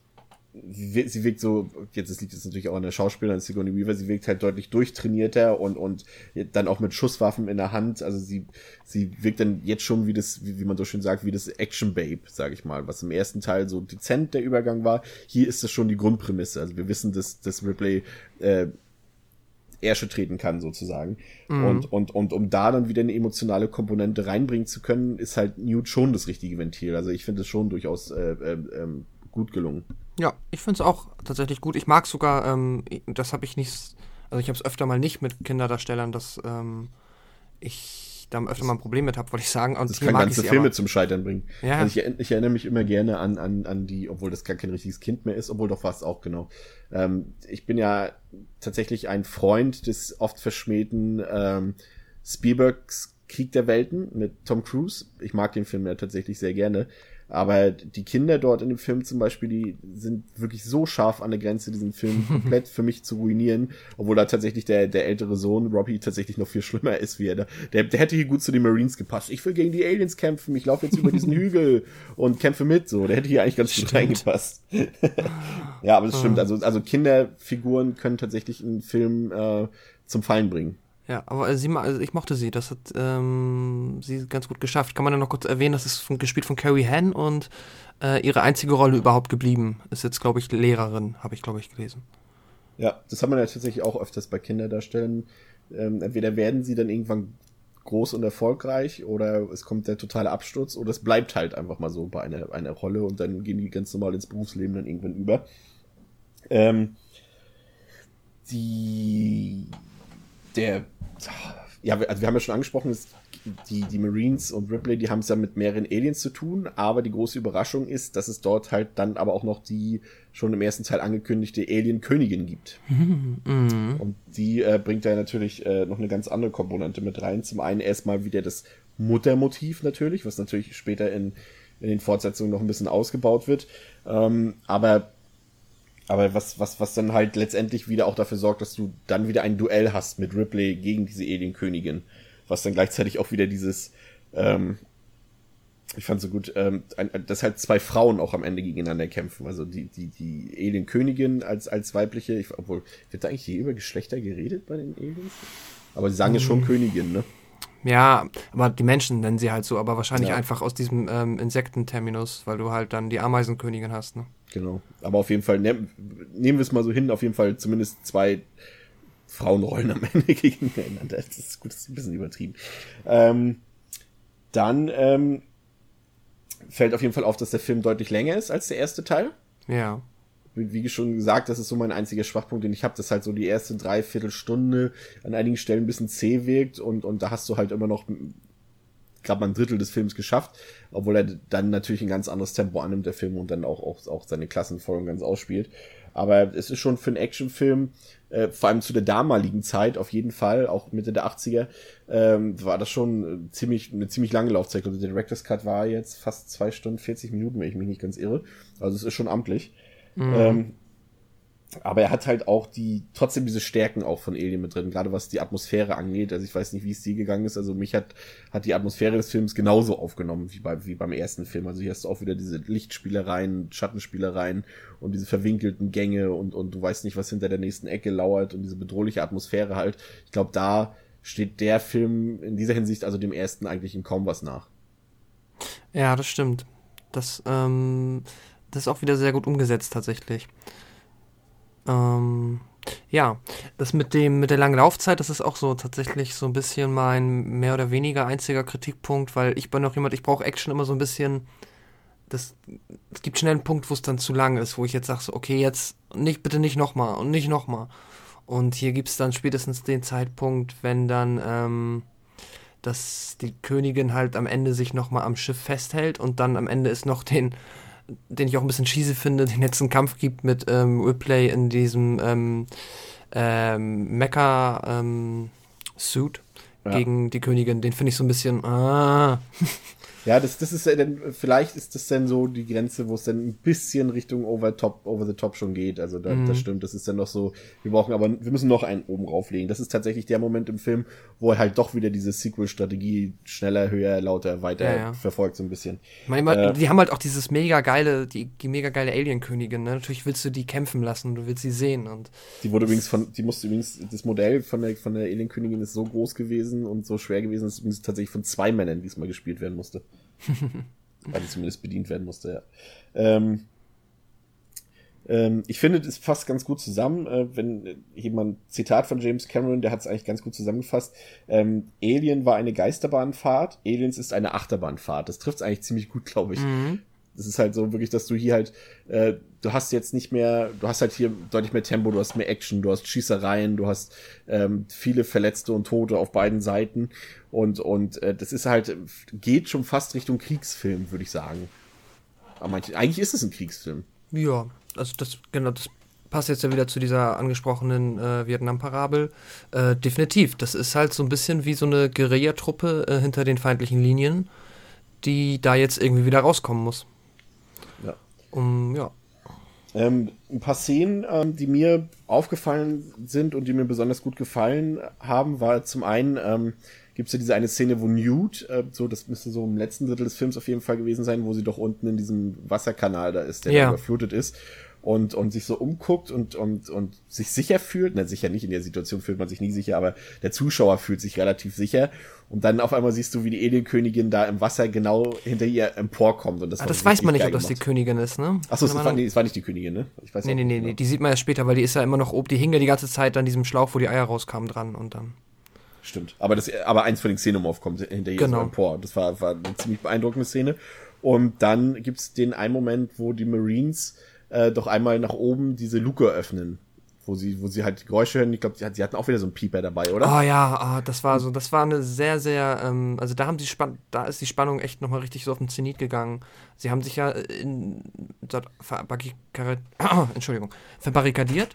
S2: sie, sie wirkt so, jetzt das liegt jetzt natürlich auch an der Schauspielerin Sigourney Weaver, sie wirkt halt deutlich durchtrainierter und und dann auch mit Schusswaffen in der Hand, also sie sie wirkt dann jetzt schon wie das, wie, wie man so schön sagt, wie das Action-Babe, sag ich mal, was im ersten Teil so dezent der Übergang war. Hier ist das schon die Grundprämisse, also wir wissen, dass, dass Ripley äh, Ärsche treten kann, sozusagen. Mhm. Und, und, und um da dann wieder eine emotionale Komponente reinbringen zu können, ist halt Newt schon das richtige Ventil. Also ich finde es schon durchaus äh, äh, äh, gut gelungen.
S3: Ja, ich finde es auch tatsächlich gut. Ich mag sogar, ähm, das habe ich nicht, also ich habe es öfter mal nicht mit Kinderdarstellern, dass ähm, ich da öfter mal ein Problem mit habe, wollte ich sagen. Und
S2: das kann ganze Filme aber zum Scheitern bringen.
S3: Ja.
S2: Also ich, ich erinnere mich immer gerne an, an, an die, obwohl das gar kein richtiges Kind mehr ist, obwohl doch fast auch, genau. Ähm, ich bin ja tatsächlich ein Freund des oft verschmähten ähm, Spielbergs Krieg der Welten mit Tom Cruise. Ich mag den Film ja tatsächlich sehr gerne. Aber die Kinder dort in dem Film zum Beispiel, die sind wirklich so scharf an der Grenze, diesen Film komplett für mich zu ruinieren, obwohl da tatsächlich der der ältere Sohn, Robbie, tatsächlich noch viel schlimmer ist, wie er da. Der, der hätte hier gut zu den Marines gepasst. Ich will gegen die Aliens kämpfen, ich laufe jetzt über diesen Hügel und kämpfe mit, so. Der hätte hier eigentlich ganz gut reingepasst. Ja, aber das stimmt. Also, also Kinderfiguren können tatsächlich einen Film äh, zum Fallen bringen.
S3: Ja, aber sie, also ich mochte sie, das hat ähm, sie ganz gut geschafft. Kann man ja noch kurz erwähnen, das ist von, gespielt von Carrie Ann und äh, ihre einzige Rolle überhaupt geblieben ist jetzt, glaube ich, Lehrerin, habe ich, glaube ich, gelesen.
S2: Ja, das hat man ja tatsächlich auch öfters bei Kinderdarstellern. Ähm, entweder werden sie dann irgendwann groß und erfolgreich oder es kommt der totale Absturz oder es bleibt halt einfach mal so bei einer, einer Rolle und dann gehen die ganz normal ins Berufsleben dann irgendwann über. Ähm, die der ja, also wir haben ja schon angesprochen, die, die Marines und Ripley, die haben es ja mit mehreren Aliens zu tun, aber die große Überraschung ist, dass es dort halt dann aber auch noch die schon im ersten Teil angekündigte Alien-Königin gibt. Mhm. Und die äh, bringt da natürlich äh, noch eine ganz andere Komponente mit rein. Zum einen erstmal wieder das Muttermotiv natürlich, was natürlich später in, in den Fortsetzungen noch ein bisschen ausgebaut wird. Ähm, aber Aber was, was, was dann halt letztendlich wieder auch dafür sorgt, dass du dann wieder ein Duell hast mit Ripley gegen diese Alien-Königin. Was dann gleichzeitig auch wieder dieses, ähm, ich fand so gut, ähm, ein, dass halt zwei Frauen auch am Ende gegeneinander kämpfen. Also die, die, die Alien-Königin als, als weibliche, ich, obwohl, wird da eigentlich hier über Geschlechter geredet bei den Aliens? Aber sie sagen ja schon Königin, ne?
S3: Ja, aber die Menschen nennen sie halt so, aber wahrscheinlich
S2: Ja.
S3: einfach aus diesem ähm, Insektenterminus, weil du halt dann die Ameisenkönigin hast, ne?
S2: Genau. Aber auf jeden Fall, ne, nehmen wir es mal so hin, auf jeden Fall zumindest zwei Frauenrollen am Ende gegeneinander. Das ist gut, das ist ein bisschen übertrieben. Ähm, dann ähm, fällt auf jeden Fall auf, dass der Film deutlich länger ist als der erste Teil.
S3: Ja.
S2: Wie, wie schon gesagt, das ist so mein einziger Schwachpunkt, den ich habe, dass halt so die erste Dreiviertelstunde an einigen Stellen ein bisschen zäh wirkt und, und da hast du halt immer noch gerade mal ein Drittel des Films geschafft, obwohl er dann natürlich ein ganz anderes Tempo annimmt, der Film, und dann auch, auch, auch seine Klassenfolgen ganz ausspielt. Aber es ist schon für einen Actionfilm, äh, vor allem zu der damaligen Zeit, auf jeden Fall, auch Mitte der achtziger, ähm, war das schon ziemlich, eine ziemlich lange Laufzeit. Also der Director's Cut war jetzt fast zwei Stunden, vierzig Minuten, wenn ich mich nicht ganz irre. Also es ist schon amtlich. Mhm. Ähm, aber er hat halt auch die, trotzdem diese Stärken auch von Alien mit drin, gerade was die Atmosphäre angeht. Also ich weiß nicht, wie es dir gegangen ist. Also mich hat, hat die Atmosphäre des Films genauso aufgenommen wie, bei, wie beim ersten Film. Also hier hast du auch wieder diese Lichtspielereien, Schattenspielereien und diese verwinkelten Gänge und, und du weißt nicht, was hinter der nächsten Ecke lauert und diese bedrohliche Atmosphäre halt. Ich glaube, da steht der Film in dieser Hinsicht, also dem ersten, eigentlich in kaum was nach.
S3: Ja, das stimmt. Das, ähm, das ist auch wieder sehr gut umgesetzt tatsächlich. Ähm, ja, das mit dem, mit der langen Laufzeit, das ist auch so tatsächlich so ein bisschen mein mehr oder weniger einziger Kritikpunkt, weil ich bin auch jemand, ich brauche Action immer so ein bisschen, das, es gibt schnell einen Punkt, wo es dann zu lang ist, wo ich jetzt sage so, okay, jetzt nicht, bitte nicht nochmal und nicht nochmal. Und hier gibt es dann spätestens den Zeitpunkt, wenn dann, ähm, dass die Königin halt am Ende sich nochmal am Schiff festhält und dann am Ende ist noch den, den ich auch ein bisschen cheesy finde, den letzten Kampf gibt mit ähm, Ripley in diesem ähm, ähm, Mecha-Suit. Ähm, ja. gegen die Königin. Den finde ich so ein bisschen, ah.
S2: Ja, das, das ist ja dann, vielleicht ist das dann so die Grenze, wo es dann ein bisschen Richtung over top, over the top schon geht. Also da, mhm. das stimmt, das ist dann noch so, wir brauchen aber, wir müssen noch einen oben rauflegen. Das ist tatsächlich der Moment im Film, wo er halt doch wieder diese Sequel-Strategie schneller, höher, lauter, weiter ja, ja. verfolgt so ein bisschen.
S3: Ich meine, äh, die haben halt auch dieses mega geile, die, die mega geile Alien-Königin, ne? Natürlich willst du die kämpfen lassen, du willst sie sehen und.
S2: Die wurde übrigens von, die musste übrigens, das Modell von der, von der Alien-Königin ist so groß gewesen und so schwer gewesen, dass es übrigens tatsächlich von zwei Männern diesmal gespielt werden musste. Weil die zumindest bedient werden musste, ja. Ähm, ähm, ich finde, das fasst ganz gut zusammen, äh, wenn jemand, Zitat von James Cameron, der hat es eigentlich ganz gut zusammengefasst, ähm, Alien war eine Geisterbahnfahrt, Aliens ist eine Achterbahnfahrt. Das trifft es eigentlich ziemlich gut, glaube ich. Mhm. Das ist halt so wirklich, dass du hier halt, äh, du hast jetzt nicht mehr, du hast halt hier deutlich mehr Tempo, du hast mehr Action, du hast Schießereien, du hast ähm, viele Verletzte und Tote auf beiden Seiten und und äh, das ist halt, geht schon fast Richtung Kriegsfilm, würde ich sagen. Aber manche, eigentlich ist es ein Kriegsfilm.
S3: Ja, also das, genau, das passt jetzt ja wieder zu dieser angesprochenen äh, Vietnam-Parabel. Äh, definitiv, das ist halt so ein bisschen wie so eine Guerillatruppe äh, hinter den feindlichen Linien, die da jetzt irgendwie wieder rauskommen muss.
S2: Ja.
S3: Um, ja.
S2: Ähm, ein paar Szenen, ähm, die mir aufgefallen sind und die mir besonders gut gefallen haben, war zum einen, ähm, gibt es ja diese eine Szene, wo Newt, äh, so, das müsste so im letzten Drittel des Films auf jeden Fall gewesen sein, wo sie doch unten in diesem Wasserkanal da ist, der
S3: ja.
S2: da überflutet ist. Und, und sich so umguckt und, und, und sich sicher fühlt, na sicher nicht, in der Situation fühlt man sich nie sicher, aber der Zuschauer fühlt sich relativ sicher und dann auf einmal siehst du, wie die Alienkönigin da im Wasser genau hinter ihr emporkommt. Und das,
S3: ah, das weiß man nicht, ob das die Königin ist, ne?
S2: Achso, es war, nee, es war nicht die Königin, ne? Ich weiß
S3: nee, nee, nee, genau. Die sieht man erst später, weil die ist ja immer noch oben, die hing ja die ganze Zeit an diesem Schlauch, wo die Eier rauskamen, dran und dann.
S2: Stimmt, aber das, aber eins von den Xenomorph kommt hinter ihr
S3: genau.
S2: so empor. Das war, war eine ziemlich beeindruckende Szene. Und dann gibt's den einen Moment, wo die Marines Äh, doch einmal nach oben diese Luke öffnen, wo sie, wo sie halt die Geräusche hören. Ich glaube, sie, hat, sie hatten auch wieder so einen Pieper dabei, oder?
S3: Oh ja, oh, das war so, das war eine sehr, sehr, ähm, also da haben die Spann- da ist die Spannung echt nochmal richtig so auf den Zenit gegangen. Sie haben sich ja in, dort verbarrikadiert, Entschuldigung, verbarrikadiert.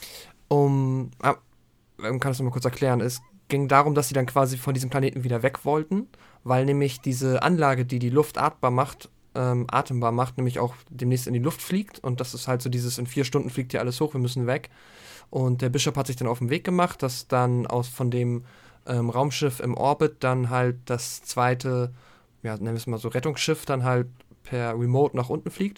S3: Um, ah, man kann das nochmal kurz erklären, es ging darum, dass sie dann quasi von diesem Planeten wieder weg wollten, weil nämlich diese Anlage, die die Luft atmbar macht, Ähm, atembar macht, nämlich auch demnächst in die Luft fliegt und das ist halt so dieses, in vier Stunden fliegt hier alles hoch, wir müssen weg und der Bishop hat sich dann auf den Weg gemacht, dass dann aus von dem ähm, Raumschiff im Orbit dann halt das zweite, ja, nennen wir es mal so Rettungsschiff dann halt per Remote nach unten fliegt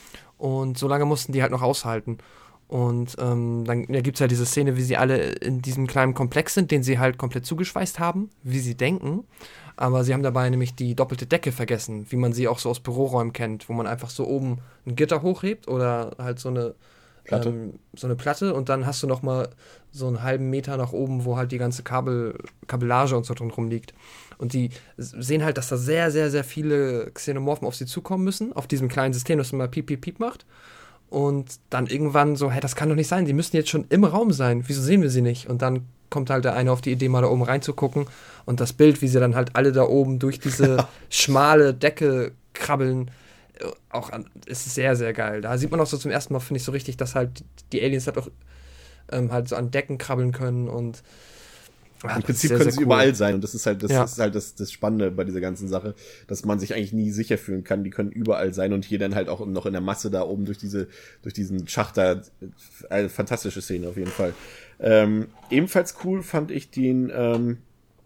S3: und so lange mussten die halt noch aushalten und ähm, dann ja, gibt es halt diese Szene, wie sie alle in diesem kleinen Komplex sind, den sie halt komplett zugeschweißt haben, wie sie denken. Aber sie haben dabei nämlich die doppelte Decke vergessen, wie man sie auch so aus Büroräumen kennt, wo man einfach so oben ein Gitter hochhebt oder halt so eine Platte, ähm, so eine Platte und dann hast du nochmal so einen halben Meter nach oben, wo halt die ganze Kabel, Kabellage und so drin rumliegt. Und die sehen halt, dass da sehr, sehr, sehr viele Xenomorphen auf sie zukommen müssen, auf diesem kleinen System, das immer piep, piep, piep macht. Und dann irgendwann so, hä, das kann doch nicht sein, die müssen jetzt schon im Raum sein, wieso sehen wir sie nicht? Und dann kommt halt der eine auf die Idee, mal da oben reinzugucken und das Bild, wie sie dann halt alle da oben durch diese schmale Decke krabbeln, auch an, ist sehr, sehr geil. Da sieht man auch so zum ersten Mal, finde ich, so richtig, dass halt die Aliens halt auch ähm, halt so an Decken krabbeln können und
S2: ja, im Prinzip sehr, können sehr sie cool. überall sein und das ist halt das, ja. ist halt das, das Spannende bei dieser ganzen Sache, dass man sich eigentlich nie sicher fühlen kann. Die können überall sein und hier dann halt auch noch in der Masse da oben durch diese durch diesen Schacht da. Eine fantastische Szene auf jeden Fall. Ähm, ebenfalls cool fand ich den ähm,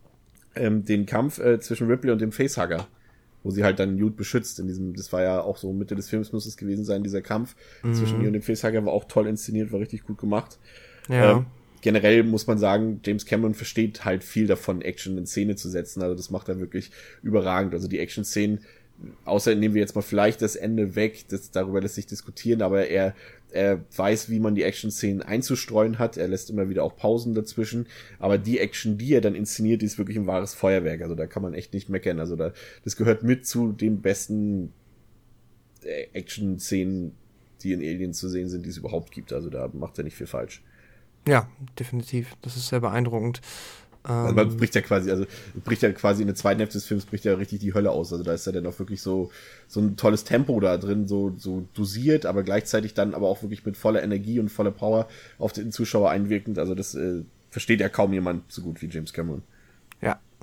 S2: ähm, den Kampf äh, zwischen Ripley und dem Facehugger, wo sie halt dann Newt beschützt in diesem, das war ja auch so Mitte des Films muss es gewesen sein, dieser Kampf mhm. zwischen ihr und dem Facehugger war auch toll inszeniert, war richtig gut gemacht.
S3: Ja.
S2: Ähm, generell muss man sagen, James Cameron versteht halt viel davon, Action in Szene zu setzen, also das macht er wirklich überragend, also die Action-Szenen, außer nehmen wir jetzt mal vielleicht das Ende weg, das, darüber lässt sich diskutieren, aber er, er weiß, wie man die Action-Szenen einzustreuen hat, er lässt immer wieder auch Pausen dazwischen, aber die Action, die er dann inszeniert, die ist wirklich ein wahres Feuerwerk, also da kann man echt nicht meckern, also da, das gehört mit zu den besten Action-Szenen, die in Alien zu sehen sind, die es überhaupt gibt, also da macht er nicht viel falsch.
S3: Ja, definitiv, das ist sehr beeindruckend.
S2: Also man bricht ja quasi, also bricht ja quasi in der zweiten Hälfte des Films bricht ja richtig die Hölle aus. Also da ist ja dann auch wirklich so so ein tolles Tempo da drin, so so dosiert, aber gleichzeitig dann aber auch wirklich mit voller Energie und voller Power auf den Zuschauer einwirkend. Also das äh, versteht ja kaum jemand so gut wie James Cameron.
S3: Ja,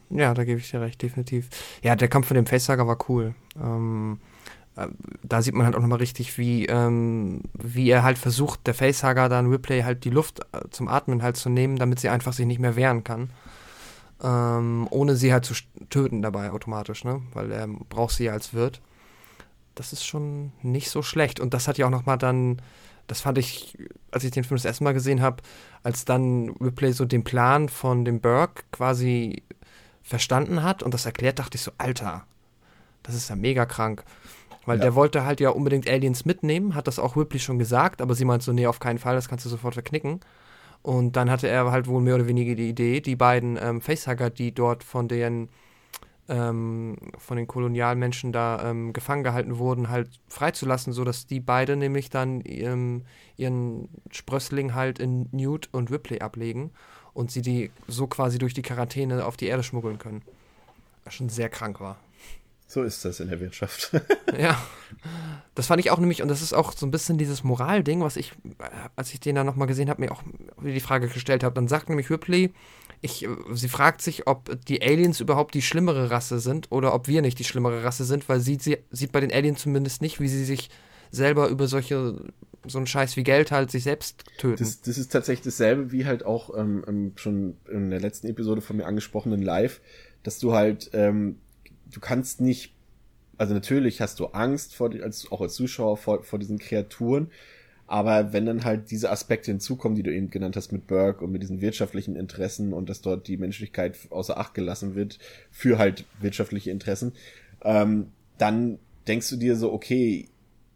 S3: Ja, da gebe ich dir recht, definitiv. Ja, der Kampf von dem Facesager war cool. Ähm, äh, da sieht man halt auch nochmal richtig, wie, ähm, wie er halt versucht, der Facesager dann Ripley halt die Luft äh, zum Atmen halt zu nehmen, damit sie einfach sich nicht mehr wehren kann. Ähm, ohne sie halt zu töten dabei automatisch, ne? Weil er braucht sie ja als Wirt. Das ist schon nicht so schlecht. Und das hat ja auch nochmal dann, das fand ich, als ich den Film das erste Mal gesehen habe, als dann Ripley so den Plan von dem Burke quasi verstanden hat und das erklärt, dachte ich so, Alter, das ist ja mega krank. Weil ja. der wollte halt ja unbedingt Aliens mitnehmen, hat das auch Ripley schon gesagt, aber sie meint so, nee, auf keinen Fall, das kannst du sofort verknicken. Und dann hatte er halt wohl mehr oder weniger die Idee, die beiden ähm, Facehugger, die dort von den ähm, von den Kolonialmenschen da ähm, gefangen gehalten wurden, halt freizulassen, sodass die beide nämlich dann ähm, ihren Sprössling halt in Newt und Ripley ablegen und sie die so quasi durch die Quarantäne auf die Erde schmuggeln können. Was schon sehr krank war.
S2: So ist das in der Wirtschaft.
S3: Ja, das fand ich auch nämlich, und das ist auch so ein bisschen dieses Moralding, was ich, als ich den dann nochmal gesehen habe, mir auch wieder die Frage gestellt habe. Dann sagt nämlich Ripley, ich, sie fragt sich, ob die Aliens überhaupt die schlimmere Rasse sind oder ob wir nicht die schlimmere Rasse sind, weil sie, sie sieht bei den Aliens zumindest nicht, wie sie sich selber über solche, so einen Scheiß wie Geld halt sich selbst töten.
S2: Das, das ist tatsächlich dasselbe wie halt auch ähm, schon in der letzten Episode von mir angesprochenen Live, dass du halt, ähm, du kannst nicht, also natürlich hast du Angst vor, als, auch als Zuschauer vor, vor diesen Kreaturen, aber wenn dann halt diese Aspekte hinzukommen, die du eben genannt hast mit Burke und mit diesen wirtschaftlichen Interessen und dass dort die Menschlichkeit außer Acht gelassen wird für halt wirtschaftliche Interessen, ähm, dann denkst du dir so, okay,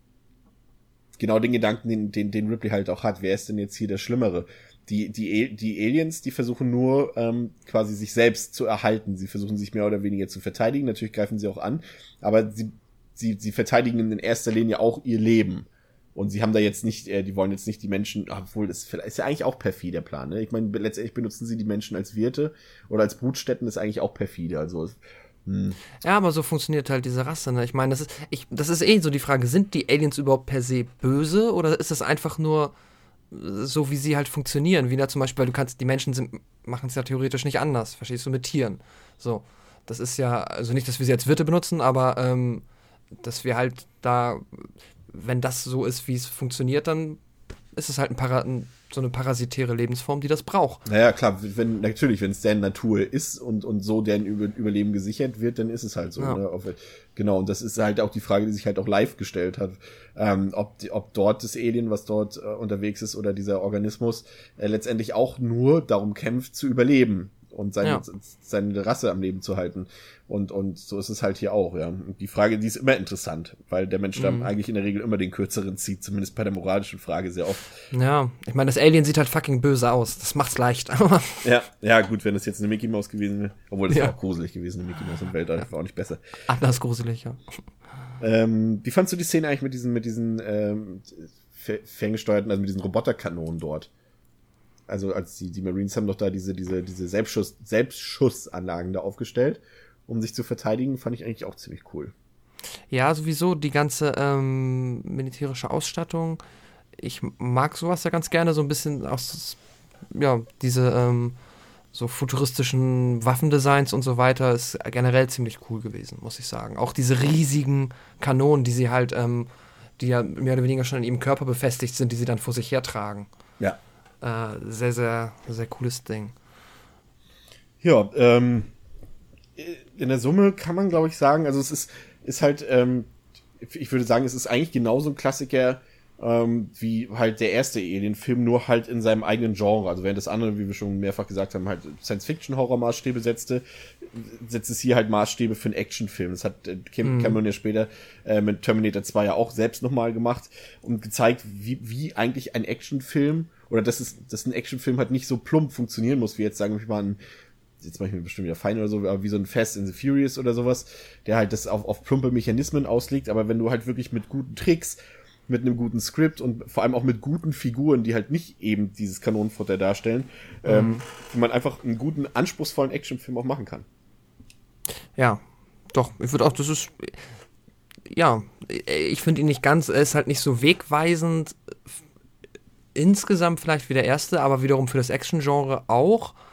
S2: genau den Gedanken, den, den, den Ripley halt auch hat, wer ist denn jetzt hier der Schlimmere? Die, die, die Aliens, die versuchen nur ähm, quasi sich selbst zu erhalten. Sie versuchen sich mehr oder weniger zu verteidigen. Natürlich greifen sie auch an, aber sie, sie, sie verteidigen in erster Linie auch ihr Leben. Und sie haben da jetzt nicht, äh, die wollen jetzt nicht die Menschen, obwohl das ist ja eigentlich auch perfide, der Plan. Ne? Ich meine, letztendlich benutzen sie die Menschen als Wirte oder als Brutstätten, das ist eigentlich auch perfide. Also hm.
S3: Ja, aber so funktioniert halt diese Rasse. Ne? Ich meine, das ist, ich, das ist eh so die Frage, sind die Aliens überhaupt per se böse oder ist das einfach nur so, wie sie halt funktionieren? Wie da zum Beispiel, weil du kannst, die Menschen sind, machen es ja theoretisch nicht anders, verstehst du, mit Tieren. So, das ist ja, also nicht, dass wir sie als Wirte benutzen, aber ähm, dass wir halt da, wenn das so ist, wie es funktioniert, dann ist es halt ein Para- ein, so eine parasitäre Lebensform, die das braucht.
S2: Naja, klar, wenn, natürlich, wenn es deren Natur ist und, und so deren Über, Überleben gesichert wird, dann ist es halt so.
S3: Ja.
S2: Ne? Auf, genau, und das ist halt auch die Frage, die sich halt auch live gestellt hat. Ähm, ob, die, ob dort das Alien, was dort äh, unterwegs ist, oder dieser Organismus äh, letztendlich auch nur darum kämpft, zu überleben und seine, ja. seine Rasse am Leben zu halten. Und, und so ist es halt hier auch, ja. Und die Frage, die ist immer interessant, weil der Mensch mhm. da eigentlich in der Regel immer den Kürzeren zieht, zumindest bei der moralischen Frage sehr oft.
S3: Ja, ich meine, das Alien sieht halt fucking böse aus. Das macht's leicht.
S2: ja, ja, gut, wenn das jetzt eine Mickey Maus gewesen wäre, obwohl das
S3: ja.
S2: wäre auch gruselig gewesen, eine Mickey Maus im Weltall, war auch nicht besser.
S3: Anders gruselig, ja.
S2: Ähm, wie fandst du die Szene eigentlich mit diesen, mit diesen ähm, ferngesteuerten, also mit diesen Roboterkanonen dort? Also als die, die Marines haben doch da diese, diese, diese Selbstschuss, Selbstschussanlagen da aufgestellt, um sich zu verteidigen, fand ich eigentlich auch ziemlich cool.
S3: Ja, sowieso die ganze ähm, militärische Ausstattung. Ich mag sowas ja ganz gerne, so ein bisschen aus, ja, diese ähm, so futuristischen Waffendesigns und so weiter ist generell ziemlich cool gewesen, muss ich sagen. Auch diese riesigen Kanonen, die sie halt, ähm, die ja mehr oder weniger schon in ihrem Körper befestigt sind, die sie dann vor sich hertragen.
S2: Ja.
S3: Äh, sehr, sehr, sehr cooles Ding.
S2: Ja, ähm, in der Summe kann man, glaube ich, sagen, also es ist, ist halt, ähm, ich würde sagen, es ist eigentlich genauso ein Klassiker, ähm, wie halt der erste Alien-Film, nur halt in seinem eigenen Genre. Also während das andere, wie wir schon mehrfach gesagt haben, halt Science-Fiction-Horror-Maßstäbe setzte, setzt es hier halt Maßstäbe für einen Actionfilm. Das hat äh, Cam- Cameron ja später äh, mit Terminator zwei ja auch selbst nochmal gemacht und gezeigt, wie, wie eigentlich ein Actionfilm, oder dass es, dass ein Actionfilm halt nicht so plump funktionieren muss, wie jetzt sagen wir mal ein, jetzt mache ich mir bestimmt wieder fein oder so, aber wie so ein Fast and the Furious oder sowas, der halt das auf, auf plumpe Mechanismen auslegt, aber wenn du halt wirklich mit guten Tricks, mit einem guten Skript und vor allem auch mit guten Figuren, die halt nicht eben dieses Kanonenfutter darstellen, mhm. ähm, wie man einfach einen guten, anspruchsvollen Actionfilm auch machen kann.
S3: Ja, doch, ich würde auch, das ist, ja, ich finde ihn nicht ganz, er ist halt nicht so wegweisend, insgesamt vielleicht wie der erste, aber wiederum für das Action-Genre auch.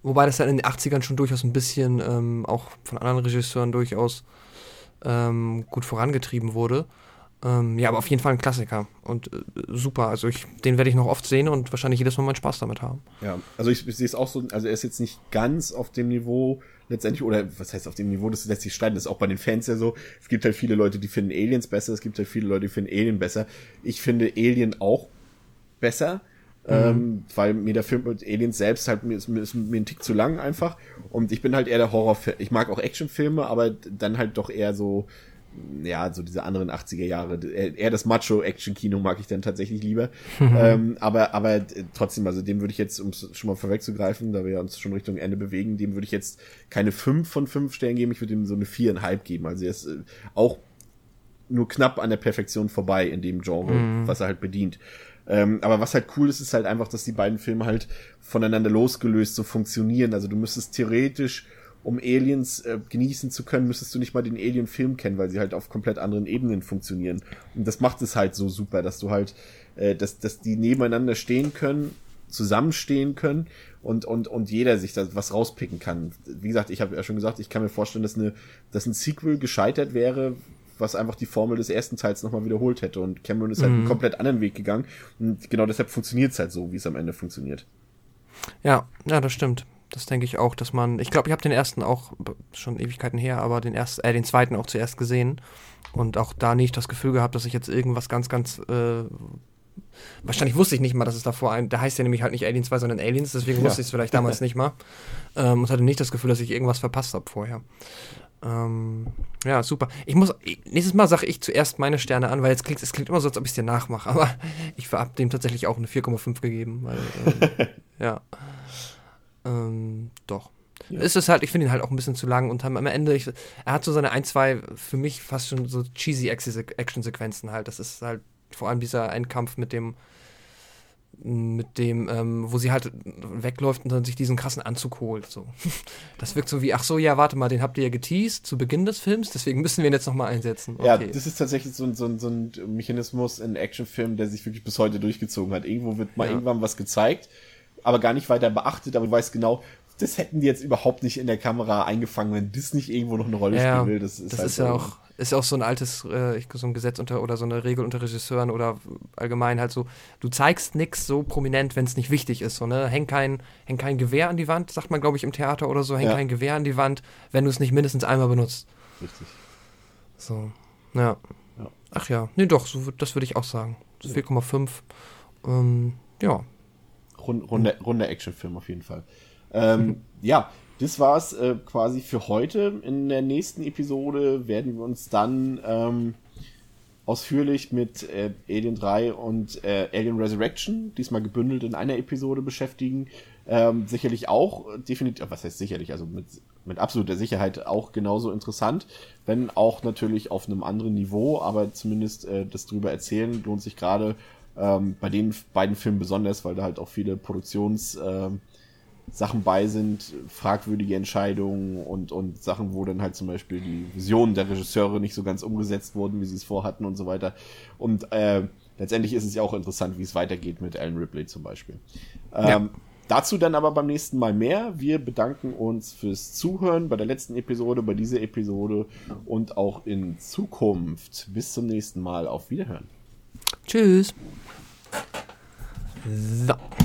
S3: Wobei das dann in den achtzigern schon durchaus ein bisschen ähm, auch von anderen Regisseuren durchaus ähm, gut vorangetrieben wurde. Ähm, ja, aber auf jeden Fall ein Klassiker und äh, super. Also ich, den werde ich noch oft sehen und wahrscheinlich jedes Mal meinen Spaß damit haben.
S2: Ja, also ich, ich sehe es auch so, also er ist jetzt nicht ganz auf dem Niveau letztendlich, oder was heißt auf dem Niveau, das lässt sich streiten, das ist auch bei den Fans ja so. Es gibt halt viele Leute, die finden Aliens besser, es gibt halt viele Leute, die finden Alien besser. Ich finde Alien auch besser, mhm. ähm, weil mir der Film mit Aliens selbst halt, mir ist, mir ist mir ein Tick zu lang einfach und ich bin halt eher der Horrorfilm. Ich mag auch Actionfilme, aber dann halt doch eher so, ja, so diese anderen achtziger Jahre, eher das Macho-Action-Kino mag ich dann tatsächlich lieber. Mhm. Ähm, aber aber trotzdem, also dem würde ich jetzt, um es schon mal vorwegzugreifen, da wir uns schon Richtung Ende bewegen, dem würde ich jetzt keine fünf von fünf Stellen geben, ich würde ihm so eine viereinhalb geben. Also er ist äh, auch nur knapp an der Perfektion vorbei in dem Genre, mhm. was er halt bedient. Ähm, aber was halt cool ist, ist halt einfach, dass die beiden Filme halt voneinander losgelöst so funktionieren. Also du müsstest theoretisch, um Aliens äh, genießen zu können, müsstest du nicht mal den Alien-Film kennen, weil sie halt auf komplett anderen Ebenen funktionieren. Und das macht es halt so super, dass du halt, äh, dass, dass die nebeneinander stehen können, zusammenstehen können und, und, und jeder sich da was rauspicken kann. Wie gesagt, ich habe ja schon gesagt, ich kann mir vorstellen, dass eine, dass ein Sequel gescheitert wäre, was einfach die Formel des ersten Teils nochmal wiederholt hätte. Und Cameron ist halt mhm. einen komplett anderen Weg gegangen. Und genau deshalb funktioniert es halt so, wie es am Ende funktioniert.
S3: Ja, ja, das stimmt. Das denke ich auch, dass man, ich glaube, ich habe den ersten auch schon Ewigkeiten her, aber den ersten, äh, den zweiten auch zuerst gesehen und auch da nicht das Gefühl gehabt, dass ich jetzt irgendwas ganz, ganz, äh, wahrscheinlich wusste ich nicht mal, dass es davor ein, der heißt ja nämlich halt nicht Alien zwei, sondern Aliens, deswegen ja. wusste ich es vielleicht damals nicht mal ähm, und hatte nicht das Gefühl, dass ich irgendwas verpasst habe vorher. Ähm, ja, super. Ich muss, nächstes Mal sage ich zuerst meine Sterne an, weil jetzt klingt, es klingt immer so, als ob ich es dir nachmache, aber ich habe dem tatsächlich auch eine vier Komma fünf gegeben, weil, ähm, ja. Ähm, doch. Ja. Es ist halt, ich finde ihn halt auch ein bisschen zu lang und am Ende, ich, er hat so seine ein, zwei für mich fast schon so cheesy Action-Sequenzen halt. Das ist halt vor allem dieser Endkampf mit dem, mit dem, ähm, wo sie halt wegläuft und dann sich diesen krassen Anzug holt. So. Das wirkt so wie, ach so, ja, warte mal, den habt ihr ja geteased zu Beginn des Films, deswegen müssen wir ihn jetzt nochmal einsetzen. Okay.
S2: Ja, das ist tatsächlich so ein, so ein, so ein Mechanismus in Actionfilmen, der sich wirklich bis heute durchgezogen hat. Irgendwo wird mal ja. irgendwann was gezeigt, aber gar nicht weiter beachtet, aber du weißt genau, das hätten die jetzt überhaupt nicht in der Kamera eingefangen, wenn das nicht irgendwo noch eine Rolle
S3: ja,
S2: spielen will. Das ist,
S3: das
S2: halt
S3: ist ja auch, ist ja auch so ein altes, äh, so ein Gesetz unter oder so eine Regel unter Regisseuren oder allgemein halt so, du zeigst nix so prominent, wenn es nicht wichtig ist. So, ne? Häng kein, häng kein Gewehr an die Wand, sagt man, glaube ich, im Theater oder so, häng ja. kein Gewehr an die Wand, wenn du es nicht mindestens einmal benutzt.
S2: Richtig.
S3: So, ja. ja. Ach ja, nee, doch, so, das würde ich auch sagen. So vier Komma fünf. Ähm, ja.
S2: Rund, runder, runder Actionfilm auf jeden Fall. Ähm, mhm. Ja, das war's äh, quasi für heute. In der nächsten Episode werden wir uns dann ähm, ausführlich mit äh, Alien drei und äh, Alien Resurrection, diesmal gebündelt in einer Episode beschäftigen. Ähm, sicherlich auch, definitiv, was heißt sicherlich, also mit, mit absoluter Sicherheit auch genauso interessant, wenn auch natürlich auf einem anderen Niveau, aber zumindest äh, das drüber erzählen lohnt sich gerade ähm, bei den beiden Filmen besonders, weil da halt auch viele Produktions- äh, Sachen bei sind, fragwürdige Entscheidungen und, und Sachen, wo dann halt zum Beispiel die Visionen der Regisseure nicht so ganz umgesetzt wurden, wie sie es vorhatten und so weiter. Und äh, letztendlich ist es ja auch interessant, wie es weitergeht mit Alan Ripley zum Beispiel. Ähm, ja. Dazu dann aber beim nächsten Mal mehr. Wir bedanken uns fürs Zuhören bei der letzten Episode, bei dieser Episode und auch in Zukunft. Bis zum nächsten Mal. Auf Wiederhören.
S3: Tschüss. So.